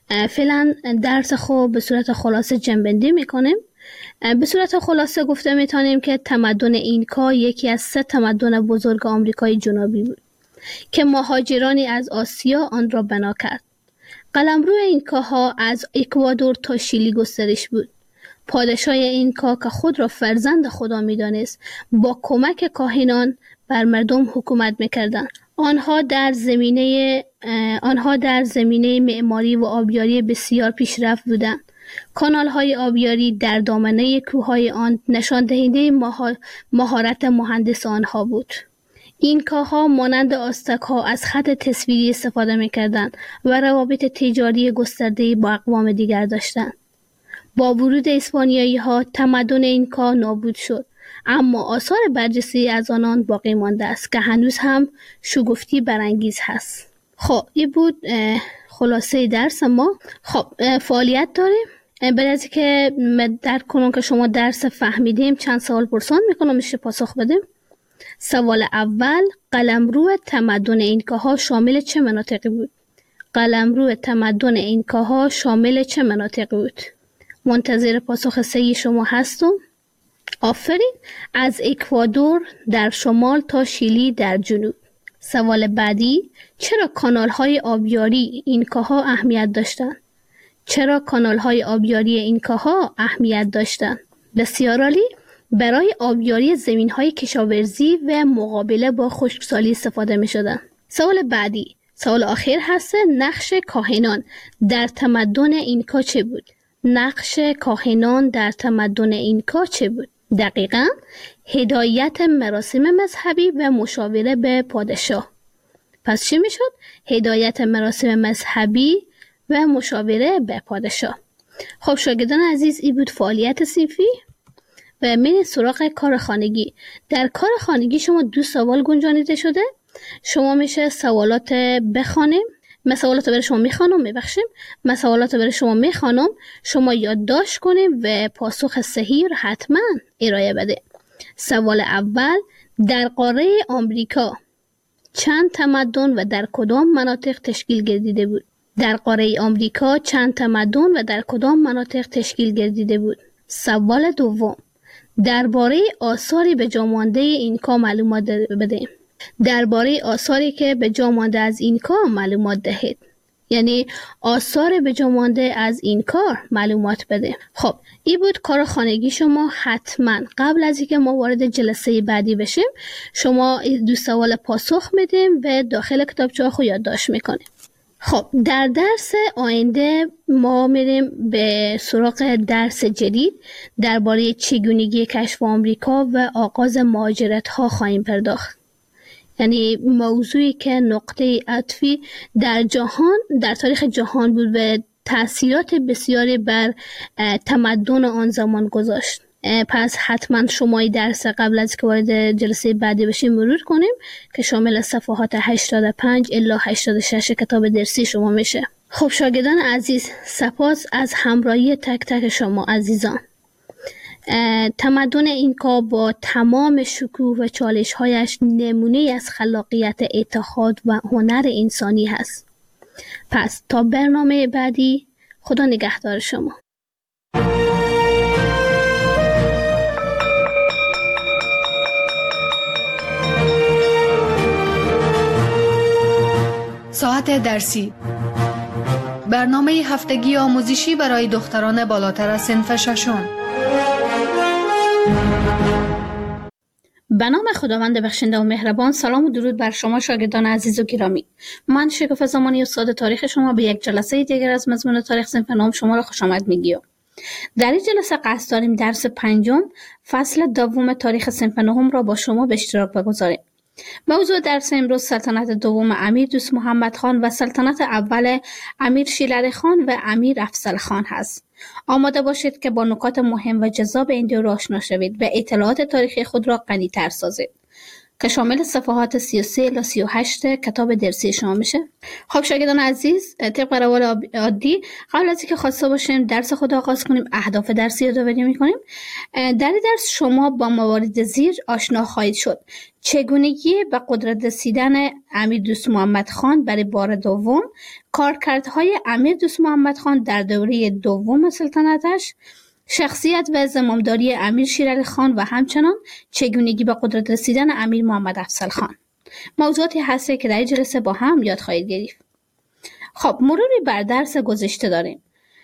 Speaker 3: فعلا درس خود به صورت خلاصه جنبندی میکنیم. به صورت خلاصه گفته میتونیم که تمدن اینکا یکی از سه تمدن بزرگ آمریکای جنوبی بود که مهاجرانی از آسیا آن را بنا کرد. قلمرو اینکاها از اکوادور تا شیلی گسترش بود. پادشاه اینکا که خود را فرزند خدا می‌دانست، با کمک کاهنان بر مردم حکومت می‌کردند. آنها در زمینه آنها در زمینه معماری و آبیاری بسیار پیشرفت بودند. کانال‌های آبیاری در دامنه کوههای آن نشان دهنده مهارت مهندس آنها بود. اینکاها مانند آستک‌ها از خط تصویری استفاده می‌کردند و روابط تجاری گسترده‌ای با اقوام دیگر داشتند. با ورود اسپانیایی‌ها تمدن اینکا نابود شد، اما آثار برجسته از آنان باقی مانده است که هنوز هم شگفتی برانگیز هست. خب این بود خلاصه درس ما. خب فعالیت داریم. بعد از که درک کنم که شما درس فهمیدیم، چند سوال پرسان میکنم، میشه پاسخ بدیم. سوال اول، قلمرو تمدن اینکاها شامل چه مناطقی بود؟ قلمرو تمدن اینکاها شامل چه مناطقی بود؟ منتظر پاسخ صحیح شما هستم. آفرین. از اکوادور در شمال تا شیلی در جنوب. سوال بعدی، چرا کانال‌های آبیاری اینکاها اهمیت داشتند؟ چرا کانال‌های آبیاری اینکاها اهمیت داشتند؟ بسیار عالی. برای آبیاری زمین‌های کشاورزی و مقابله با خشکسالی استفاده می‌شدند. سوال بعدی، سوال آخر هست، نقش کاهنان در تمدن اینکا چه بود؟ نقش کاهنان در تمدن اینکا چه بود؟ دقیقاً هدایت مراسم مذهبی و مشاوره به پادشاه. پس چی میشد؟ هدایت مراسم مذهبی و مشاوره به پادشاه. خب شاگردان عزیز، این بود فعالیت صنفی و من سراغ کار خانگی. در کار خانگی شما دو سوال گنجانیده شده. شما میشه سوالات بخوانیم. من سوالات برای شما میخوانم، میبخشیم. من سوالات برای شما میخوانم، شما یادداشت کنیم و پاسخ صحیح رو حتما ارائه بده. سوال اول، در قاره آمریکا چند تمدن و در کدام مناطق تشکیل گردیده بود؟ در قاره آمریکا چند تمدن و در کدام مناطق تشکیل گردیده بود؟ سوال دوم، درباره آثاری به جا مانده اینکا معلومات بده. درباره آثاری که به جا مانده از اینکا معلومات دهید. یعنی آثار به جا مانده از اینکا معلومات بده. خب این بود کار خانگی شما. حتما قبل از اینکه ما وارد جلسه بعدی بشیم، شما دو سوال پاسخ میدیم و داخل کتابچه خود یادداشت میکنیم. خب در درس آینده ما میریم به سراغ درس جدید درباره چگونگی کشف آمریکا و آغاز مهاجرت ها خواهیم پرداخت. یعنی موضوعی که نقطه عطفی در جهان، در تاریخ جهان بود و تأثیرات بسیاری بر تمدن آن زمان گذاشت. پس حتما شما درس قبل از که وارد جلسه بعدی بشیم مرور کنیم که شامل صفحات هشتاد و پنج الی هشتاد و شش کتاب درسی شما میشه. خب شاگردان عزیز، سپاس از همراهی تک تک شما عزیزان. تمدن اینکا با تمام شکوه و چالش‌هایش نمونه از خلاقیت، اتحاد و هنر انسانی هست. پس تا برنامه بعدی، خدا نگهدار شما.
Speaker 2: ساعت درسی، برنامه هفتگی آموزشی برای دختران بالاتر از صنف ششم.
Speaker 3: به نام خداوند بخشنده و مهربان. سلام و درود بر شما شاگردان عزیز و گرامی. من شکوفه زمانی استاد تاریخ شما به یک جلسه دیگر از مضمون تاریخ صنف نهم شما را خوش آمد میگیم. در این جلسه قصد داریم درس پنجم فصل دوم تاریخ صنف نهم را با شما به اشتراک بگذاریم. موضوع درس امروز سلطنت دوم امیر دوست محمد خان و سلطنت اول امیر شیرعلی خان و امیر افضل خان هست. آماده باشید که با نکات مهم و جذاب این دو را آشنا شوید و اطلاعات تاریخی خود را غنی‌تر سازید که شامل صفحات سی و سه الی سی و هشت کتاب درسی شما میشه. خب شاگردان عزیز، طبق روال عادی قبل از اینکه خواسته باشیم درس خود آغاز کنیم، اهداف درسی رو یادآوری می‌کنیم. در این درس شما با موارد زیر آشنا خواهید شد: چگونگی به قدرت رسیدن امیر دوست محمد خان برای بار دوم، کارکردهای امیر دوست محمد خان در دوره دوم سلطنتش، شخصیت و زمامداری امیر شیرعلی خان و همچنان چگونگی به قدرت رسیدن امیر محمد افضل خان. موضوعاتی هسته که در این جلسه با هم یاد خواهید گرفت. خب مروری بر درس گذشته داریم.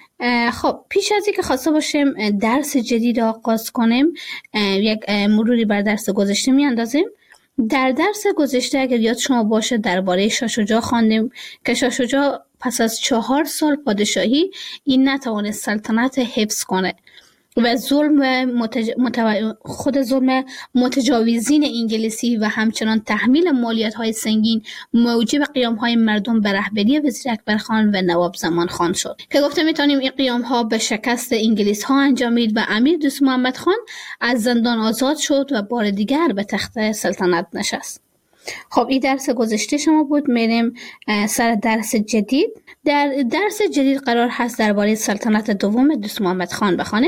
Speaker 3: خب پیش از اینکه خواسته باشیم درس جدید آغاز کنیم، یک مروری بر درس گذشته میاندازیم. در درس گذشته اگر یاد شما باشه درباره شاه شجاع خواندیم که شاه شجاع پس از چهار سال پادشاهی این نتوانست سلطنت حفظ کنه و ظلم متج... متو... خود ظلم متجاوزین انگلیسی و همچنان تحمیل مالیات‌های سنگین موجب قیام‌های مردم به رهبری وزیر اکبر خان و نواب زمان خان شد که گفته میتونیم این قیام‌ها به شکست انگلیس‌ها انجامید و امیر دوست محمد خان از زندان آزاد شد و بار دیگر به تخت سلطنت نشست. خب این درس گذشته شما بود. میریم سر درس جدید. در درس جدید قرار هست درباره سلطنت دوم دوست محمد خان بخوانیم.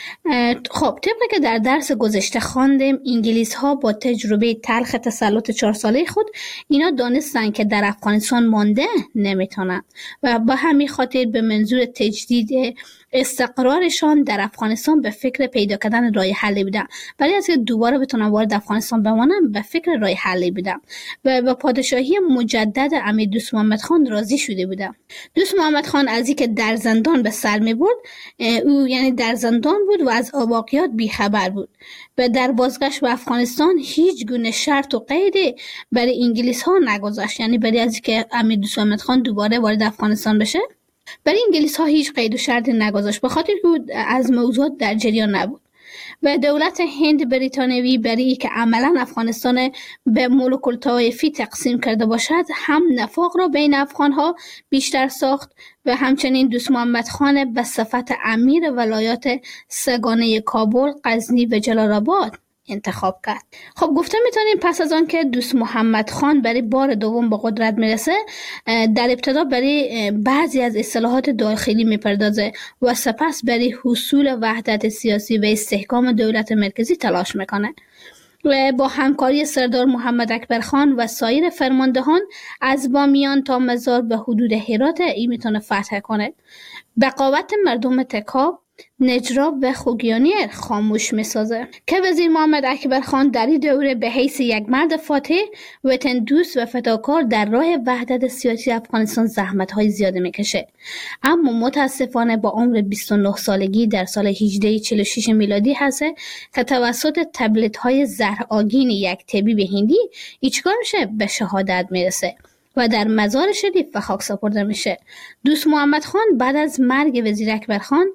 Speaker 3: خب طبق که در درس گذشته خواندیم، انگلیس ها با تجربه تلخ تسلط چهار ساله خود اینا دانستن که در افغانستان مانده نمیتونن و با همین خاطر به منظور تجدید استقرارشان در افغانستان به فکر پیدا کردن راه حلی بودن. برای از که دوباره بتونن وارد افغانستان بمانن به فکر راه حلی بودن و با پادشاهی مجدد امیر دوست محمد خان راضی شده بودن. دوست محمد خان از اینکه در زندان به سر می برد، او یعنی در زندان بود و از واقعیات بیخبر بود و در بازگشت به افغانستان هیچ گونه شرط و قیدی برای انگلیس ها نگذاشت، یعنی برای از اینکه امیر دوست محمد خان دوباره وارد افغانستان بشه برای انگلیس ها هیچ قید و شرطی نگذاشت، به خاطر که از موضوعات در جریان نبود و دولت هند بریتانیایی برای که عملا افغانستان به ملوک الطوایفی تقسیم کرده باشد هم نفاق را بین افغان ها بیشتر ساخت و همچنین دوست محمد خان به صفت امیر ولایات سگانه کابل، غزنی و جلال آباد انتخاب کرد. خب گفته میتونیم پس از آن که دوست محمد خان برای بار دوم به قدرت میرسه، در ابتدا برای بعضی از اصلاحات داخلی میپردازه و سپس برای حصول وحدت سیاسی و استحکام دولت مرکزی تلاش میکنه و با همکاری سردار محمد اکبر خان و سایر فرماندهان از بامیان تا مزار به حدود هرات ای میتونه فتح کنه. بقاوت مردم تکاب، نجراب و خوگیانیر خاموش میسازه که وزیر محمد اکبر خان در این دوره به حیث یک مرد فاتح، وطن دوست و فداکار در راه وحدت سیاسی افغانستان زحمت های زیاده میکشه، اما متاسفانه با عمر بیست و نه سالگی در سال هجده چهل و شش میلادی هست که توسط تبلیت های زهرآگین یک طبیب هندی ایچکار میشه به شهادت میرسه و در مزار شریف به خاک سپرده میشه. دوست محمد خان بعد از مرگ وزیر اکبر خان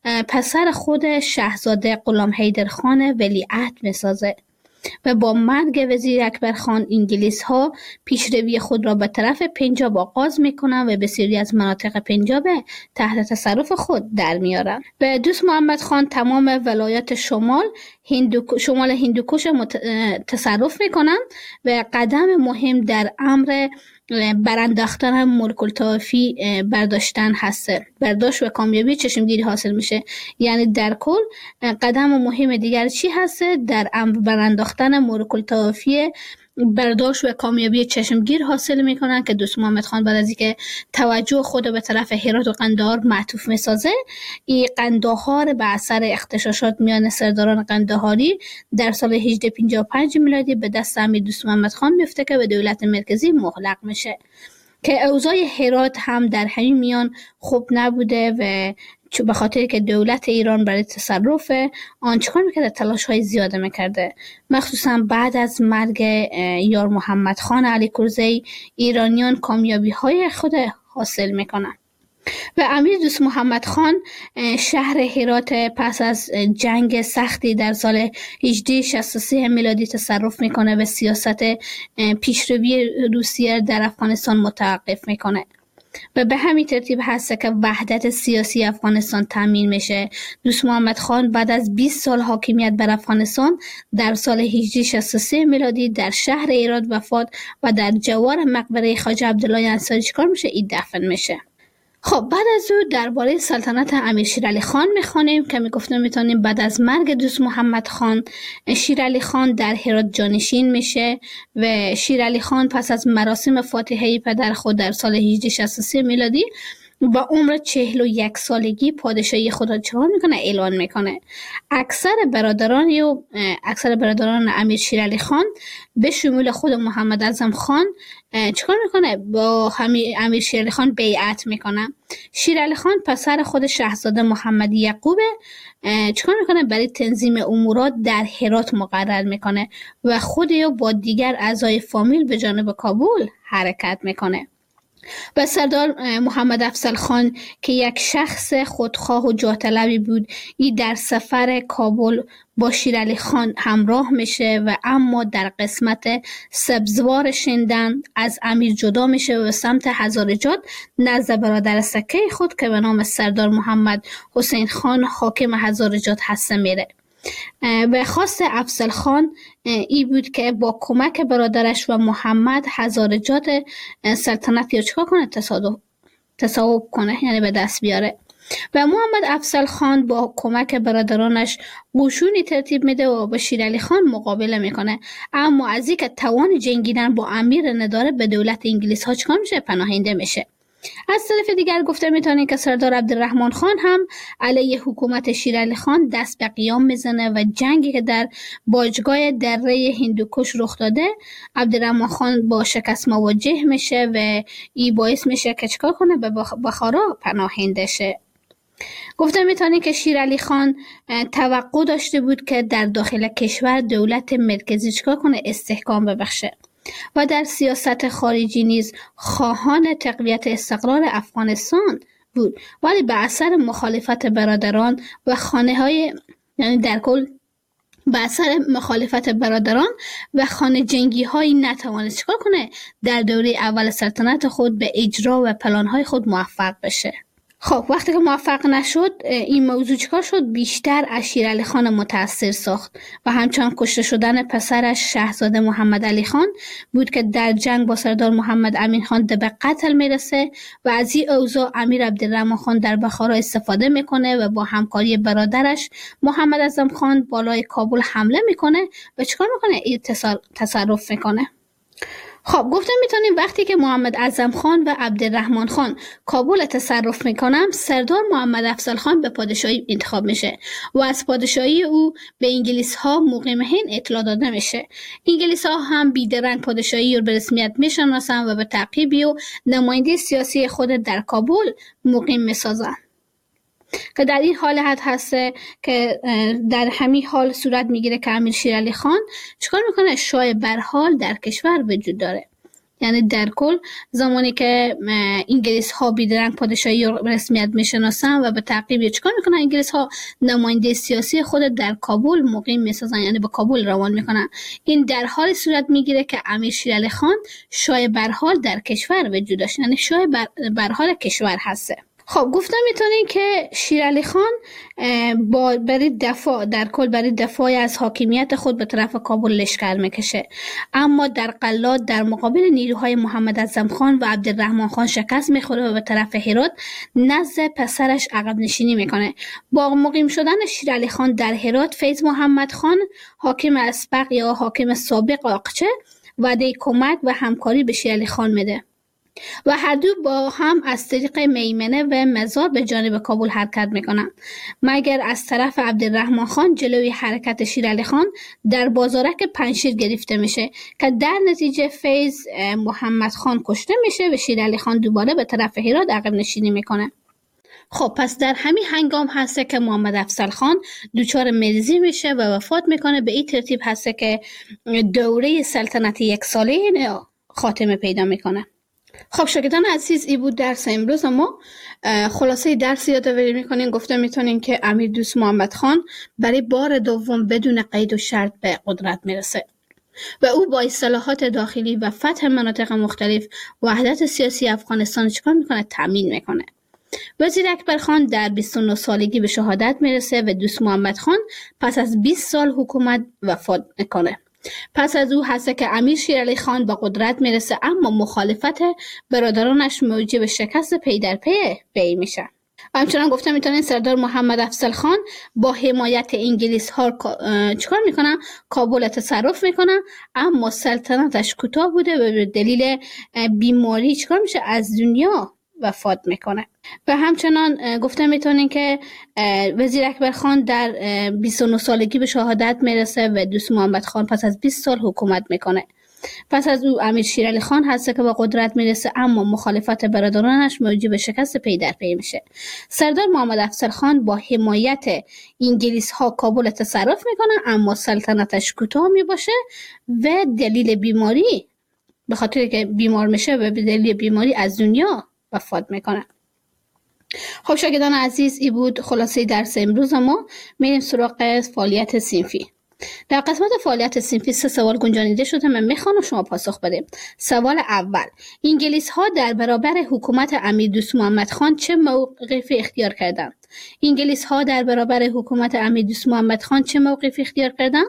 Speaker 3: پسر خود شاهزاده غلام حیدر خان ولیعهد میسازه و با مرگ وزیر اکبر خان انگلیس ها پیشروی خود را به طرف پنجاب آغاز میکنن و بسیاری از مناطق پنجاب تحت تصرف خود در میارن و دوست محمد خان تمام ولایات شمال هندو شمال هندوکش مت... تصرف میکنن و قدم مهم در امر برانداختن ملک الطوافی برداشتن هست. برداشت و کامیابی چشمگیری حاصل میشه. یعنی در کل قدم مهم دیگر چی هست؟ در برانداختن ملک الطوافی برداشت و کامیابی چشمگیر حاصل میکنن که دوست محمد خان بعد از اینکه توجه خود به طرف هرات و قندهار معطوف میسازه، این قندهار به اثر اغتشاشات میان سرداران قندهاری در سال هجده پنجاه و پنج میلادی به دست امیر دوست محمد خان میفته که به دولت مرکزی مغلق میشه که اوضاع هرات هم در همین میان خوب نبوده و به خاطر که دولت ایران برای تصرف آن چکار میکرده؟ تلاش های زیاده میکرده. مخصوصا بعد از مرگ یار محمد خان علی کرزی ایرانیان کامیابی های خود حاصل میکنن و امیر دوست محمد خان شهر هرات پس از جنگ سختی در سال هجده شصت و سه میلادی تصرف میکنه و سیاست پیشروی روسیه در افغانستان متوقف میکنه و به همین ترتیب هست که وحدت سیاسی افغانستان تامین میشه. دوست محمد خان بعد از بیست سال حاکمیت بر افغانستان در سال هجده شصت و سه میلادی در شهر هرات وفات و در جوار مقبره خواجه عبدالله انصاری چیکار میشه؟ این دفن میشه. خب بعد از او درباره سلطنت امیر شیرعلی خان میخوانیم که میگفتم میتونیم بعد از مرگ دوست محمد خان شیرعلی خان در هرات جانشین میشه و شیرعلی خان پس از مراسم فاتحه پدر خود در سال هجده شصت و سه میلادی با عمر چهل و یک سالگی پادشاهی خود را چکار میکنه؟ اعلان میکنه. اکثر برادران و اکثر برادران امیر شیرعلی خان به شمول خود محمد اعظم خان چکار میکنه؟ با امیر شیرعلی خان بیعت میکنه. شیرعلی خان پسر خود شاهزاده محمد یعقوب چکار میکنه؟ برای تنظیم امورات در هرات مقرر میکنه و خود او با دیگر اعضای فامیل به جانب کابل حرکت میکنه. و سردار محمد افضل خان که یک شخص خودخواه و جاه طلبی بود، این در سفر کابل با شیرعلی خان همراه میشه و اما در قسمت سبزوار شندن از امیر جدا میشه و سمت هزارجات نزد برادر سکه خود که به نام سردار محمد حسین خان حاکم هزارجات هسته میره. و خواست افضل خان ای بود که با کمک برادرش و محمد هزارجات سلطنت یا چکار کنه؟ تصادف تصاحب کنه، یعنی به دست بیاره. و محمد افضل خان با کمک برادرانش قشونی ترتیب میده و با شیرعلی خان مقابله میکنه، اما از اینکه توان جنگیدن با امیر نداره به دولت انگلیس ها چکار میشه؟ پناهنده میشه. از طرف دیگر گفته میتونیم که سردار عبدالرحمن خان هم علیه حکومت شیرعلی خان دست به قیام میزنه و جنگی که در باجگاه دره هندوکش رخ داده عبدالرحمن خان با شکست مواجه میشه و این باعث میشه که چکار کنه؟ به بخارا پناهنده شه. گفته میتونیم که شیرعلی خان توقع داشته بود که در داخل کشور دولت مرکزی چکار کنه؟ استحکام ببخشه و در سیاست خارجی نیز خواهان تقویت استقرار افغانستان بود، ولی به اثر مخالفت برادران و خانه های یعنی در کل به اثر مخالفت برادران و خانه جنگی هایی نتوانست چکار کنه؟ در دوره اول سلطنت خود به اجرا و پلان های خود موفق بشه. خب وقتی که موفق نشد این موضوع چکار شد؟ بیشتر از شیرعلی خان متاثر ساخت و همچنان کشته شدن پسرش شاهزاده محمد علی خان بود که در جنگ با سردار محمد امین خان به قتل میرسه و از این اوضاع امیر عبدالرحمن خان در بخارا استفاده میکنه و با همکاری برادرش محمد اعظم خان بالای کابل حمله میکنه و چکار میکنه؟ این تصرف میکنه. خب گفتم میتونیم وقتی که محمد اعظم خان و عبدالرحمن خان کابل تصرف میکنم، سردار محمد افضل خان به پادشاهی انتخاب میشه و از پادشاهی او به انگلیس ها مقیم هند اطلاع داده میشه. انگلیس ها هم بیدرنگ پادشاهی رو به رسمیت میشناسن و به تعقیبی و نماینده سیاسی خود در کابل مقیم میسازن که در این حالت هسته که در همین حال صورت میگیره که امیر شیرعلی خان چیکار میکنه؟ شاه برحال در کشور وجود داره. یعنی در کل زمانی که انگلیس ها بیدرنگ پادشاهی رو رسمیت میشناسن و به تعقیب چیکار میکنن؟ انگلیس ها نماینده سیاسی خود در کابل مقیم میسازن، یعنی به کابل روان میکنن. این در حال صورت میگیره که امیر شیرعلی خان شاه برحال در کشور وجود داشت، یعنی شاه بر... برحال کشور هسته. خب گفتم میتونین که شیرعلی خان با برای دفاع در کل برای دفاع از حاکمیت خود به طرف کابل لشکر میکشه، اما در قلات در مقابل نیروهای محمد اعظم خان و عبدالرحمن خان شکست میخوره و به طرف هرات نزد پسرش عقب نشینی میکنه. با مقیم شدن شیرعلی خان در هرات، فیض محمد خان حاکم اسبق یا حاکم سابق آقچه وعده کمک و همکاری به شیرعلی خان میده و هر دو با هم از طریق میمنه و مزار به جانب کابل حرکت میکنن، مگر از طرف عبدالرحمن خان جلوی حرکت شیرعلی خان در بازارک پنجشیر گرفته میشه که در نتیجه فیض محمد خان کشته میشه و شیرعلی خان دوباره به طرف هرات عقب نشینی میکنه. خب پس در همین هنگام هسته که محمد افضل خان دچار مریضی میشه و وفات میکنه. به این ترتیب هسته که دوره سلطنت یک ساله خاتمه پیدا میکنه. خب شاگردان عزیز، این بود درس امروز. ما خلاصه درس یادآوری میکنین. گفته میتونین که امیر دوست محمد خان برای بار دوم بدون قید و شرط به قدرت میرسه و او با اصلاحات داخلی و فتح مناطق مختلف وحدت سیاسی افغانستان چیکار میکنه؟ تامین میکنه. وزیر اکبر خان در بیست و نه سالگی به شهادت میرسه و دوست محمد خان پس از بیست سال حکومت وفات میکنه. پس از او هست که امیر شیرعلی خان به قدرت میرسه، اما مخالفت برادرانش موجب شکست پی در پی وی میشه. و همچنان گفته میتونین سردار محمد افضل خان با حمایت انگلیس ها چیکار میکنن؟ کابل تصرف میکنن، اما سلطنتش کوتاه بوده و به دلیل بیماری چیکار میشه؟ از دنیا وفات میکنه. و همچنان گفته میتونین که وزیر اکبر خان در بیست و نه سالگی به شهادت میرسه و دوست محمد خان پس از بیست سال حکومت میکنه. پس از او امیر شیرعلی خان هست که به قدرت میرسه، اما مخالفت برادرانش موجب شکست پی در پی میشه. سردار محمد افضل خان با حمایت انگلیس ها کابل تصرف میکنه، اما سلطنتش کوتاه میباشه و دلیل بیماری، به خاطر که بیمار میشه و به دلیل بیماری از دنیا وفات میکنه. خب شاگردان عزیز، این بود خلاصه درس امروز. ما میریم سراغ فعالیت صنفی. در قسمت فعالیت صنفی سه سوال گنجانیده شده، من میخوام شما پاسخ بدیم. سوال اول: انگلیس ها در برابر حکومت امیر دوست محمد خان چه موقفی اختیار کردند؟ انگلیس ها در برابر حکومت امیر دوست محمد خان چه موقفی اختیار کردند؟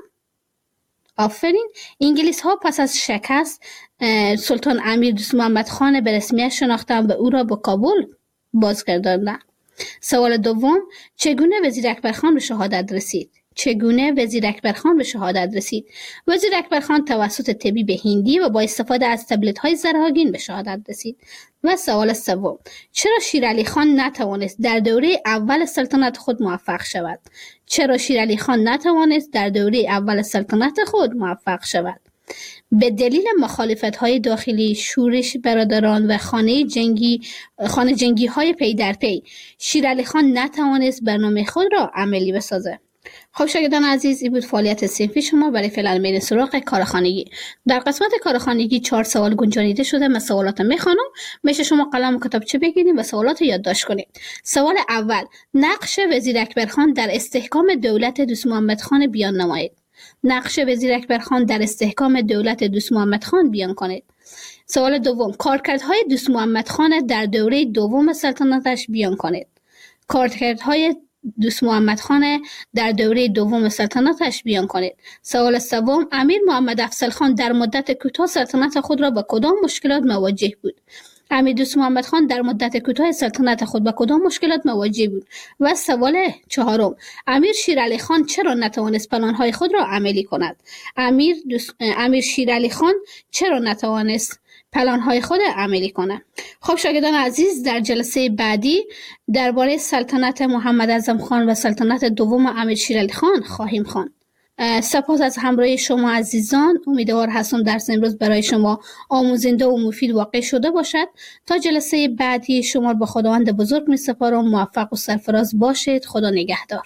Speaker 3: آفرین. انگلیس ها پس از شکست سلطان امیر دوست محمد خان به رسمیت شناختند و او را به کابل بازگرداندند. سوال دوم: چگونه وزیر اکبر خان به شهادت رسید؟ چگونه وزیر اکبر خان به شهادت رسید؟ وزیر اکبر خان توسط طبیب هندی و با استفاده از تبلت های زرهاگین به شهادت رسید. و سوال سوم: چرا شیرعلی خان نتوانست در دوره اول سلطنت خود موفق شود؟ چرا شیرعلی خان نتوانست در دوره اول سلطنت خود موفق شود؟ به دلیل مخالفت‌های داخلی، شورش برادران و خانه جنگی خانه جنگی های پی در پی، شیرعلی خان نتوانست برنامه خود را عملی بسازه. خب شاگردان عزیز، این بود فعالیت صنفی شما. برای فعلا میریم سراغ کارخانگی. در قسمت کارخانگی چهار سوال گنجانیده شده. من سوالات میخوانم، میشه شما قلم و کتابچه بگیرید و سوالات رو یادداشت کنید. سوال اول: نقش وزیر اکبر خان در استحکام دولت دوست محمد خان بیان نمایید. نقش وزیر اکبر خان در استحکام دولت دوست محمد خان بیان کنید. سوال دوم: کارکردهای دوست محمد خان در دوره دوم سلطنتش بیان کنید. کارکردهای دوست محمد خان در دوره دوم سلطنتش بیان کنید. سوال سوم: امیر محمد افضل خان در مدت کوتاه سلطنت خود را با کدام مشکلات مواجه بود؟ امیر دوست محمد خان در مدت کوتاه سلطنت خود با کدام مشکلات مواجه بود؟ و سوال چهارم: امیر شیرعلی خان چرا نتوانست پلان‌های خود را عملی کند؟ امیر دوست... امیر شیرعلی خان چرا نتوانست پلان‌های خود عملی کنه؟ خب شاگردان عزیز، در جلسه بعدی درباره سلطنت محمد اعظم خان و سلطنت دوم امیر شیرعلی خان خواهیم خواند. سپاس از همراهی شما عزیزان. امیدوار هستم درس امروز برای شما آموزنده و مفید واقع شده باشد. تا جلسه بعدی شما به خداوند بزرگ می سپارم. موفق و سرفراز باشید. خدا نگهدار.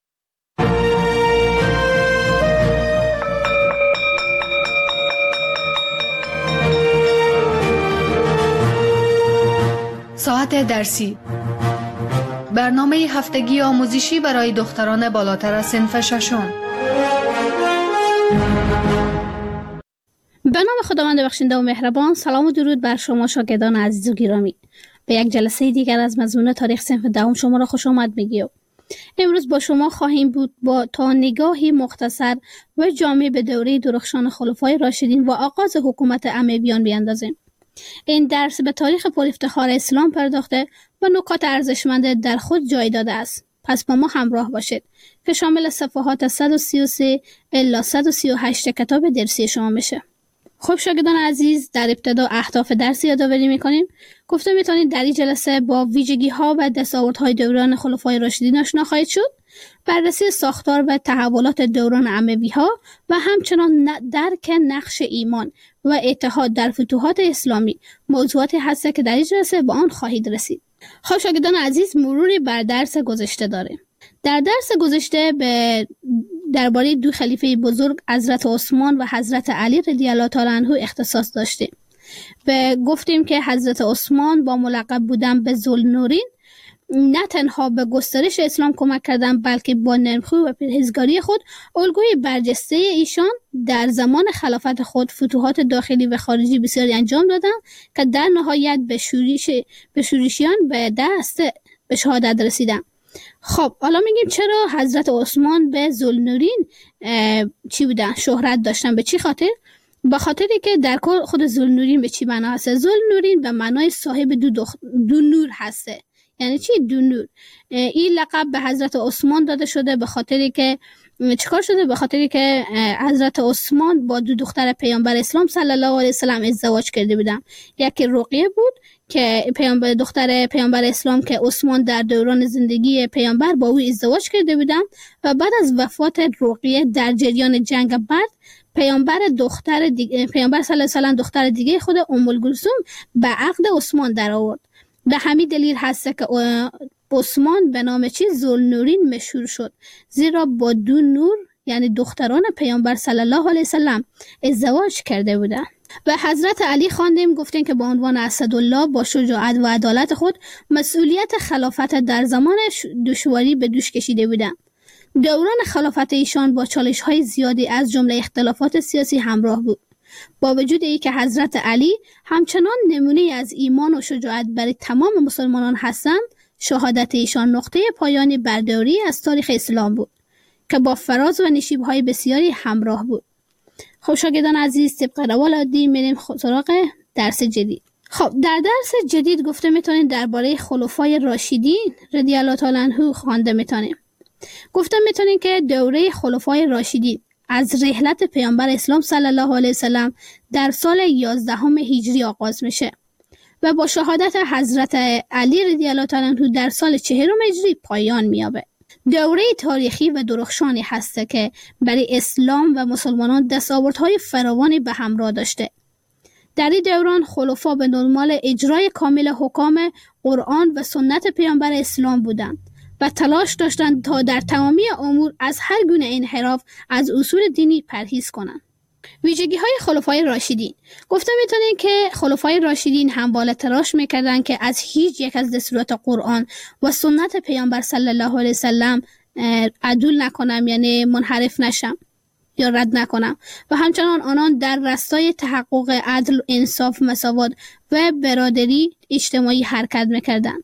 Speaker 2: ساعت درسی، برنامه هفتگی آموزشی برای دختران بالاتر از صنف ششم.
Speaker 3: به نام خداوند بخشنده و مهربان. سلام و درود بر شما شاگردان عزیز و گرامی. به یک جلسه دیگر از مضمون تاریخ صنف دهم شما را خوش آمد میگیم. امروز با شما خواهیم بود با تا نگاهی مختصر و جامع به دوره درخشان خلفای راشدین و آغاز حکومت امویان بیاندازیم. این درس به تاریخ پرافتخار اسلام پرداخته و نکات ارزشمند در خود جای داده است. پس با ما همراه باشید که شامل صفحات صد و سی و سه الی صد و سی و هشت کتاب درسی شما میشه. خب شاگردان عزیز، در ابتدا اهداف درس یادآوری میکنیم. گفته میتونید در این جلسه با ویژگی ها و دستاوردهای دوران خلفای راشدین آشنا خواهید شد، بررسی ساختار و تحولات دوران اموی ها و همچنان درک نقش ایمان و اتحاد در فتوحات اسلامی موضوعاتی هست که در این جلسه با آن خواهید رسید. خب شاگردان عزیز، مروری بر درس گذشته داریم. در درس گذشته به درباره دو خلیفه بزرگ حضرت عثمان و حضرت علی رضی الله تعالی عنه اختصاص داشتیم. و گفتیم که حضرت عثمان با ملقب بودن به ذوالنورین نه تنها به گسترش اسلام کمک کردند، بلکه با نرمخوی و پرهیزگاری خود الگوی برجسته ایشان در زمان خلافت خود فتوحات داخلی و خارجی بسیاری انجام دادند که در نهایت به شورش به شورشیان به دست به شهادت رسیدند. خب حالا میگیم چرا حضرت عثمان به ذوالنورین چی بودن؟ شهرت داشتن. به چی خاطر؟ به خاطری که در کل خود ذوالنورین به چی معنا هست؟ ذوالنورین به معنای صاحب دو, دخ... دو نور هسته. یعنی چی دو نور؟ این لقب به حضرت عثمان داده شده به خاطری که چیکار شده؟ به خاطری که حضرت عثمان با دو دختر پیامبر اسلام صلی الله علیه و سلم ازدواج کرده بودن. یکی رقیه بود که پیامبر دختر پیامبر اسلام که عثمان در دوران زندگی پیامبر با او ازدواج کرده بودن و بعد از وفات رقیه در جریان جنگ بدر پیامبر دختر دیگه پیامبر صلی الله علیه و سلم دختر دیگه خود ام الکلثوم به عقد عثمان در آورد. به همین دلیل هست که عثمان به نام چی ذوالنورین مشهور شد، زیرا با دو نور یعنی دختران پیامبر صلی الله علیه و سلم ازدواج کرده بودند. و حضرت علی خواندیم گفتیم که با عنوان اسدالله با شجاعت و عدالت خود مسئولیت خلافت در زمان دشواری به دوش کشیده بودند. دوران خلافت ایشان با چالش‌های زیادی از جمله اختلافات سیاسی همراه بود. با وجود ای که حضرت علی همچنان نمونه از ایمان و شجاعت برای تمام مسلمانان هستند، شهادت ایشان نقطه پایانی بر دوری از تاریخ اسلام بود که با فراز و نشیب‌های بسیاری همراه بود. خب شاگردان عزیز، طبق روال عادی میریم سراغ درس جدید. خب در درس جدید گفته میتونید درباره خلفای راشدین رضی الله تعالی عنهم خوانده میتونیم. گفته میتونید که دوره خلفای راشدین از رحلت پیامبر اسلام صلی الله علیه و سلم در سال یازدهم هجری آغاز میشه و با شهادت حضرت علی رضی الله تعالی عنه در سال چهارم هجری پایان مییابه. دوره تاریخی و درخشانی هسته که برای اسلام و مسلمانان دستاوردهای فراوانی به همراه داشته. در این دوران خلفا به دنبال اجرای کامل حکام قرآن و سنت پیامبر اسلام بودند و تلاش داشتند تا در تمامی امور از هر گونه انحراف از اصول دینی پرهیز کنند. ویژگی های خلفای راشدین. گفته میتونید که خلفای راشدین همواره تلاش میکردند که از هیچ یک از دستورات قرآن و سنت پیامبر صلی الله علیه و سلم عدول نکنم، یعنی منحرف نشم یا رد نکنم، و همچنان آنان در راستای تحقق عدل، انصاف، مساوات و برادری اجتماعی حرکت میکردند.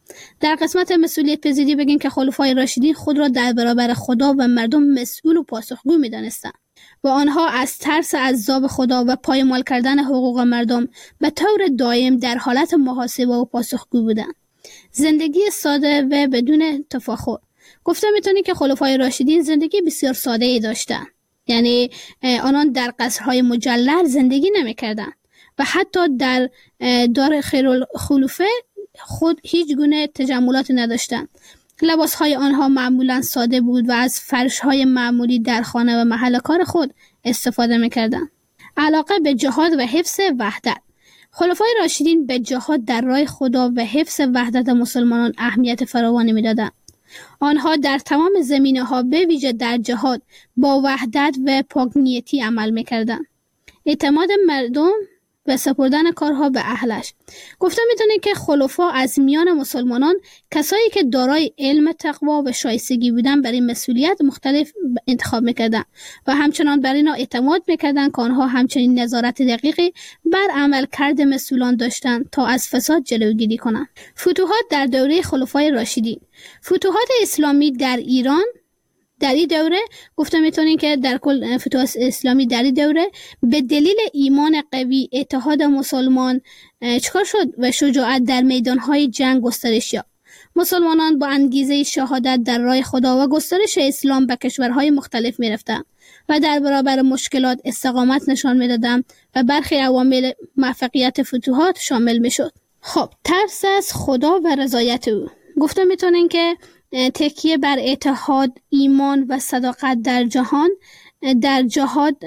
Speaker 3: در قسمت مسئولیت پذیری بگیم که خلفای راشدین خود را در برابر خدا و مردم مسئول و پاسخگو می‌دانستند و آنها از ترس عذاب خدا و پایمال کردن حقوق مردم به طور دائم در حالت محاسبه و پاسخگو بودند. زندگی ساده و بدون تفاخر. گفته میتونی که خلفای راشدین زندگی بسیار ساده ای داشتند. یعنی آنان در قصرهای مجلل زندگی نمی‌کردند و حتی در دار خیرالخلفه خود هیچ گونه تجملات نداشتند. لباسهای آنها معمولا ساده بود و از فرشهای معمولی در خانه و محل کار خود استفاده میکردند. علاقه به جهاد و حفظ وحدت. خلفای راشدین به جهاد در راه خدا و حفظ وحدت مسلمانان اهمیت فراوانی میدادند. آنها در تمام زمینه‌ها به ویژه در جهاد با وحدت و پاک‌نیتی عمل میکردند. اعتماد مردم و سپردن کارها به اهلش. گفته میتونه که خلفا از میان مسلمانان کسایی که دارای علم، تقوا و شایستگی بودن برای مسئولیت مختلف انتخاب میکردن و همچنان بر اینا اعتماد میکردن که آنها همچنین نظارت دقیقی بر عملکرد مسئولان داشتن تا از فساد جلوگیری کنند. فتوحات در دوره خلفای راشدین. فتوحات اسلامی در ایران در این دوره گفته میتونین که در کل فتوحات اسلامی در این دوره به دلیل ایمان قوی، اتحاد مسلمان چکار شد و شجاعت در میدانهای جنگ گسترش یافت. مسلمانان با انگیزه شهادت در راه خدا و گسترش اسلام به کشورهای مختلف میرفتند و در برابر مشکلات استقامت نشان میدادند و برخی عوامل موفقیت فتوحات شامل میشد. خب، ترس از خدا و رضایت او. گفته میتونین که تکیه بر اتحاد، ایمان و صداقت در جهان در جهاد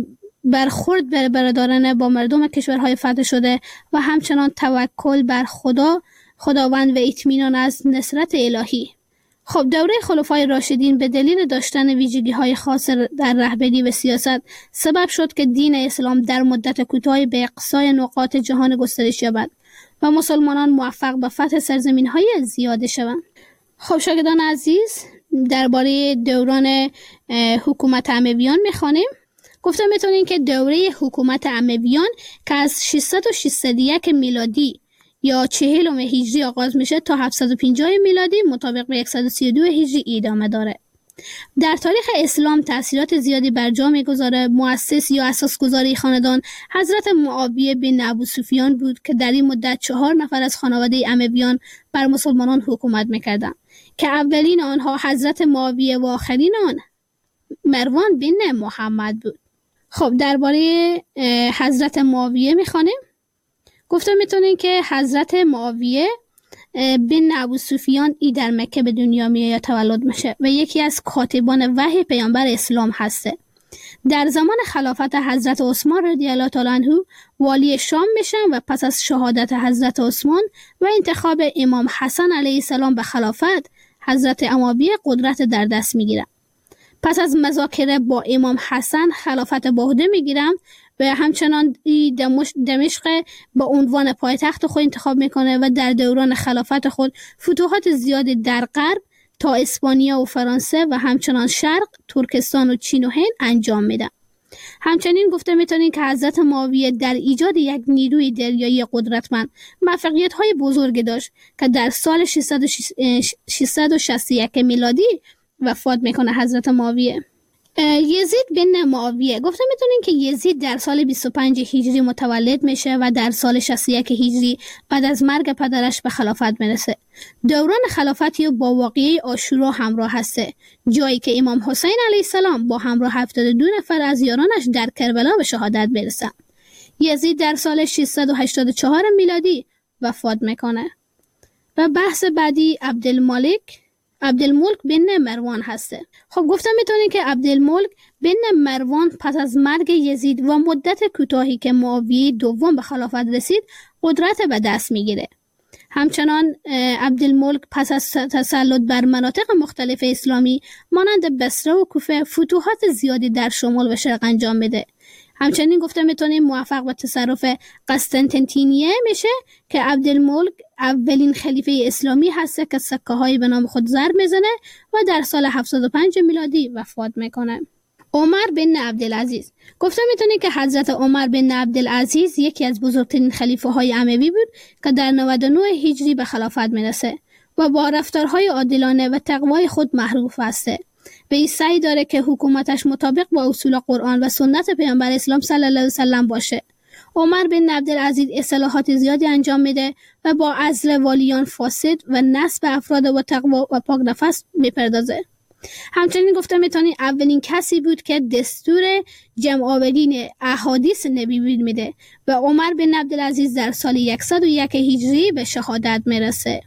Speaker 3: برخورد بر برادرانه با مردم کشورهای فتح شده و همچنان توکل بر خدا خداوند و اطمینان از نصرت الهی. خب، دوره خلفای راشدین به دلیل داشتن ویژگی‌های خاص در رهبری و سیاست سبب شد که دین اسلام در مدت کوتاهی به اقصای نقاط جهان گسترش یابد و مسلمانان موفق به فتح سرزمین‌های زیاده شوند. خب شاگردان عزیز، درباره دوران حکومت امویان میخوانیم. گفته میتونین که دوره حکومت امویان که از ششصد و شصت و یک میلادی یا چهلم هجری آغاز میشه تا هفتصد و پنجاه میلادی مطابق به صد و سی و دو هجری ادامه داره. در تاریخ اسلام تأثیرات زیادی بر جا میگذاره. مؤسس یا اساسگذار خاندان حضرت معاویه بن ابوسفیان بود که در این مدت چهار نفر از خانواده امویان بر مسلمانان حکومت میکردند که اولین آنها حضرت معاویه و آخرین آن مروان بن محمد بود. خب، درباره حضرت معاویه میخوانیم. گفته میتونین که حضرت معاویه بن ابوسفیان ای در مکه به دنیا میاد یا تولد میشه و یکی از کاتبان وحی پیامبر اسلام هسته. در زمان خلافت حضرت عثمان رضی الله تعالی عنه والی شام میشن و پس از شهادت حضرت عثمان و انتخاب امام حسن علیه السلام به خلافت، حضرت معاویه قدرت در دست میگیرن. پس از مذاکره با امام حسن خلافت به عهده میگیرن و همچنان دمشق به عنوان پایتخت خود انتخاب میکنه و در دوران خلافت خود فتوحات زیادی در غرب تا اسپانیا و فرانسه و همچنان شرق، ترکستان و چین و هند انجام میده. همچنین گفته میتونین که حضرت معاویه در ایجاد یک نیروی دریایی قدرتمند موفقیت های بزرگی داشت که در سال ششصد و شصت و یک میلادی وفات میکنه حضرت معاویه. یزید بن معاویه. گفته میتونین که یزید در سال بیست و پنج هجری متولد میشه و در سال شصت و یک هجری بعد از مرگ پدرش به خلافت میرسه. دوران خلافتی با واقعه عاشورا همراه هسته، جایی که امام حسین علیه السلام با همراه هفتاد و دو نفر از یارانش در کربلا به شهادت برسه. یزید در سال ششصد و هشتاد و چهار میلادی وفات میکنه. و بحث بعدی عبدالملک عبدالملک بن مروان هسته. خب، گفتم میتونین که عبدالملک بن مروان پس از مرگ یزید و مدت کوتاهی که معاویه دوم به خلافت رسید قدرت به دست میگیره. همچنان عبدالملک پس از تسلط بر مناطق مختلف اسلامی مانند بصره و کوفه فتوحات زیادی در شمال و شرق انجام میده. همچنین گفته میتونیم موفق به تصرف قسطنطنیه میشه که عبدالملک اولین خلیفه اسلامی هسته که سکه هایی به نام خود ضرب میزنه و در سال هفتصد و پنج میلادی وفات میکنه. عمر بن عبدالعزیز. گفته میتونیم که حضرت عمر بن عبدالعزیز یکی از بزرگترین خلیفه های اموی بود که در نود و نه هجری به خلافت میرسه و با رفتارهای عادلانه و تقوای خود معروف هسته. به این سعی داره که حکومتش مطابق با اصول قرآن و سنت پیامبر اسلام صلی الله علیه و سلم باشه. عمر بن عبدالعزیز اصلاحات زیادی انجام میده و با عزل والیان فاسد و نصب افراد با تقوا و پاک نفس میپردازه. همچنین گفته میتونی اولین کسی بود که دستور جمع آورین احادیث نبی میده و عمر بن عبدالعزیز در سال صد و یک هجری به شهادت میرسه.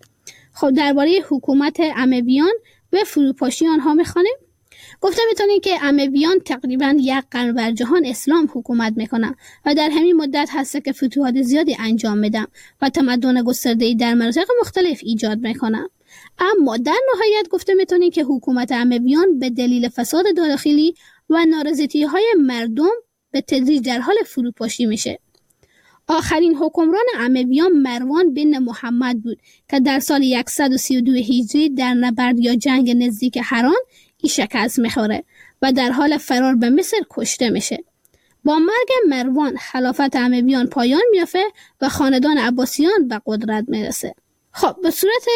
Speaker 3: خب، درباره حکومت امویان و فروپاشی آنها میخوانیم. گفته میتونیم که امویان تقریبا یک قرن بر جهان اسلام حکومت میکنن و در همین مدت هسته که فتوحات زیادی انجام میدن و تمدن گسترده‌ای در مناطق مختلف ایجاد میکنن. اما در نهایت گفته میتونیم که حکومت امویان به دلیل فساد داخلی و نارضایتی های مردم به تدریج در حال فروپاشی میشه. آخرین حکمران امویان مروان بن محمد بود که در سال صد و سی و دو هجری در نبرد یا جنگ نزدیک حران ای شکست میخوره و در حال فرار به مصر کشته میشه. با مرگ مروان خلافت امویان پایان میافته و خاندان عباسیان به قدرت میرسه. خب به صورت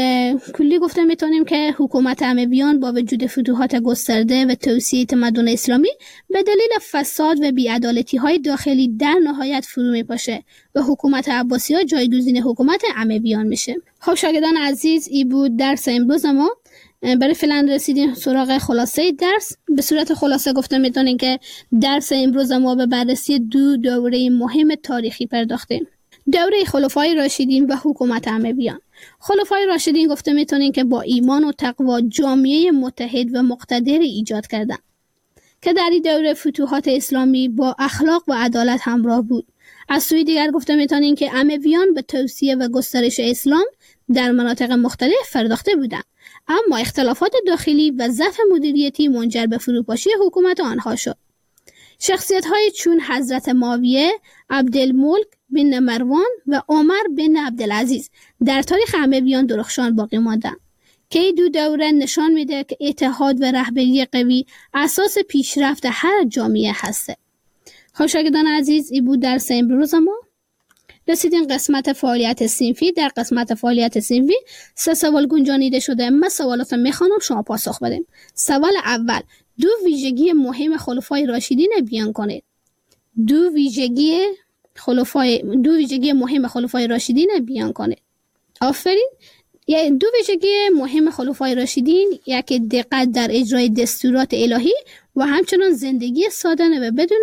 Speaker 3: کلی گفته میتونیم که حکومت امویان با وجود فتوحات گسترده و توسعه تمدن اسلامی به دلیل فساد و بی‌عدالتی های داخلی در نهایت فرو میپاشه و حکومت عباسی‌ها جایگزین حکومت امویان میشه. خب شاگردان عزیز، این بود درس امروز ما. برای فعلا رسیدیم سراغ خلاصه درس. به صورت خلاصه گفته میتونیم که درس امروز ما به بررسی دو دوره مهم تاریخی پرداختیم: دوره خلفای راشدین و حکومت امویان. خلفای راشدین گفته میتونیم که با ایمان و تقوا جامعه متحد و مقتدر ایجاد کردند که در این دوره فتوحات اسلامی با اخلاق و عدالت همراه بود. از سوی دیگر گفته میتونیم که امویان به توسعه و گسترش اسلام در مناطق مختلف پرداخته بودند، اما اختلافات داخلی و ضعف مدیریتی منجر به فروپاشی حکومت آنها شد. شخصیت‌های چون حضرت معاویه، عبدالملک بن مروان و عمر بن عبدالعزیز در تاریخ امویان درخشان باقی ماندند که این دو دوره نشان میده که اتحاد و رهبری قوی اساس پیشرفت هر جامعه هسته. خب شاگردان عزیز، این بود درس امروز ما. رسیدیم قسمت فعالیت صنفی. در قسمت فعالیت صنفی سه سوال گنجانیده شده. من سوالات میخوانم، شما پاسخ بدیم. سوال اول: دو ویژگی مهم خلفای راشدین بیان کنید. دو ویژگی خلفای دو ویژگی مهم خلفای راشدین بیان کنید. آفرین. یعنی دو ویژگی مهم خلفای راشدین، یکی دقت در اجرای دستورات الهی و همچنان زندگی سادانه و بدون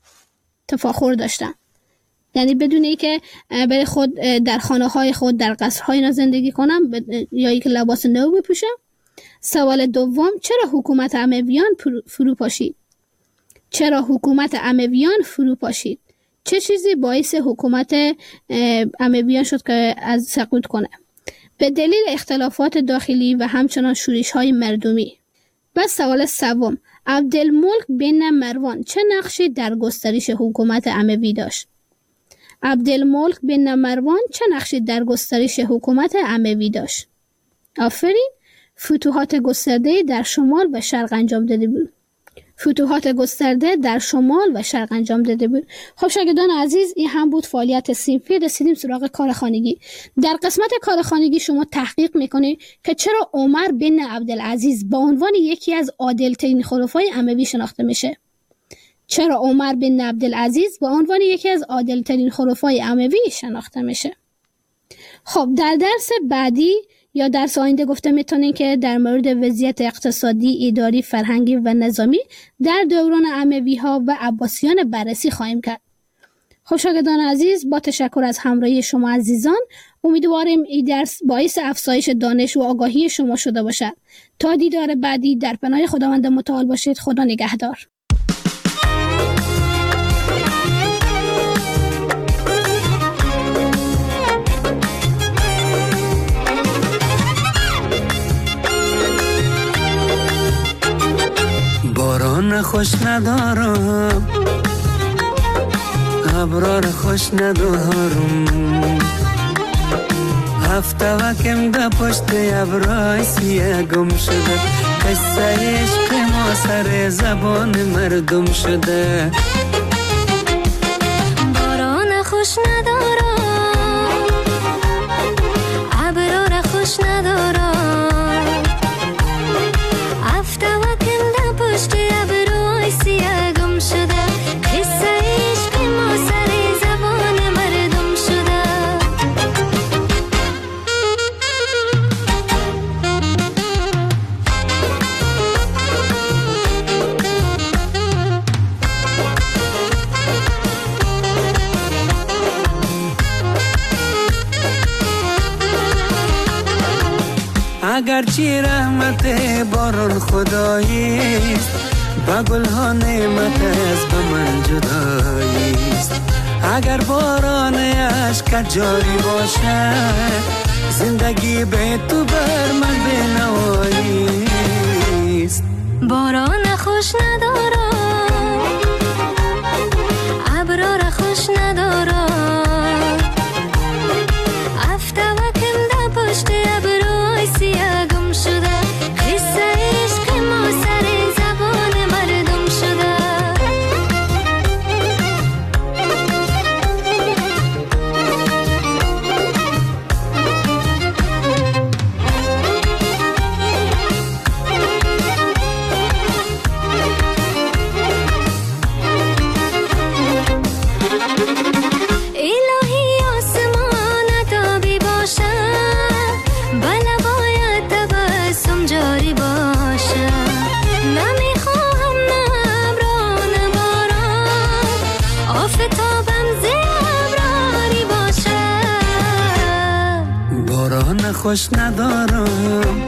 Speaker 3: تفاخر داشتن. یعنی بدون ای که برای خود در خانه های خود در قصرهای اینا زندگی کنم یا ای که لباس نو بپوشم. سوال دوم: چرا حکومت امویان فرو پاشید؟ چرا حکومت امویان فرو پاشید؟ چه چیزی باعث حکومت امویان شد که از سقوط کنه؟ به دلیل اختلافات داخلی و همچنان شورش های مردمی. و سوال سوم: عبدالملک بن مروان چه نقشی در گسترش حکومت اموی داشت؟ عبدالملک بن مروان چه نقشی در گسترش حکومت اموی داشت؟ آفرین. فتوحات گسترده در شمال و شرق انجام داده بود. فتوحات گسترده در شمال و شرق انجام داده بود. خب شاگردان عزیز، این هم بود فعالیت صنفی. رسیدیم سراغ کار خانگی. در قسمت کار خانگی شما تحقیق میکنید که چرا عمر بن عبدالعزیز با عنوان یکی از عادل‌ترین خلفای اموی شناخته میشه؟ چرا عمر بن عبدالعزیز با عنوان یکی از عادل‌ترین خلفای اموی شناخته میشه؟ خب در درس بعدی یا درس آینده گفته میتونیم که در مورد وضعیت اقتصادی، اداری، فرهنگی و نظامی در دوران اموی ها و عباسیان بررسی خواهیم کرد. خب شاگردان عزیز، با تشکر از همراهی شما عزیزان، امیدواریم این درس باعث افزایش دانش و آگاهی شما شده باشد. تا دیدار بعدی، در پناه خداوند متعال باشید. خدا نگهدار.
Speaker 4: باران خوش ندارم، ابرار خوش ندارم، هفته وکم ده پشت ابرای سیه گم شده، قصه عشق ما سر زبان مردم شده.
Speaker 5: باران خوش ندارم، ابرار خوش ندارم، هفته وکم ده پشت ابرای سیه گم شده، قصه عشق ما سر زبان مردم شده.
Speaker 4: اگرچه رحمت باران خداییست، با گلها نعمت از به من جداییست. اگر باران عشق جاری باشه، زندگی به تو بر من بنواییست.
Speaker 5: باران خوش ندارم، ابرار خوش ندارم، پشت ابروی سیاه گم شده قصه عشق ما سر زبان مردم شده
Speaker 4: خوش ندارم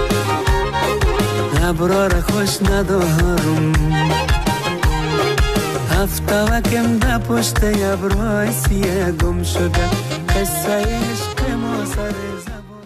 Speaker 4: ابرار خوش ندارم هفته وکم ده پشت ابرای سیاه گم شده قصه عشق ما سر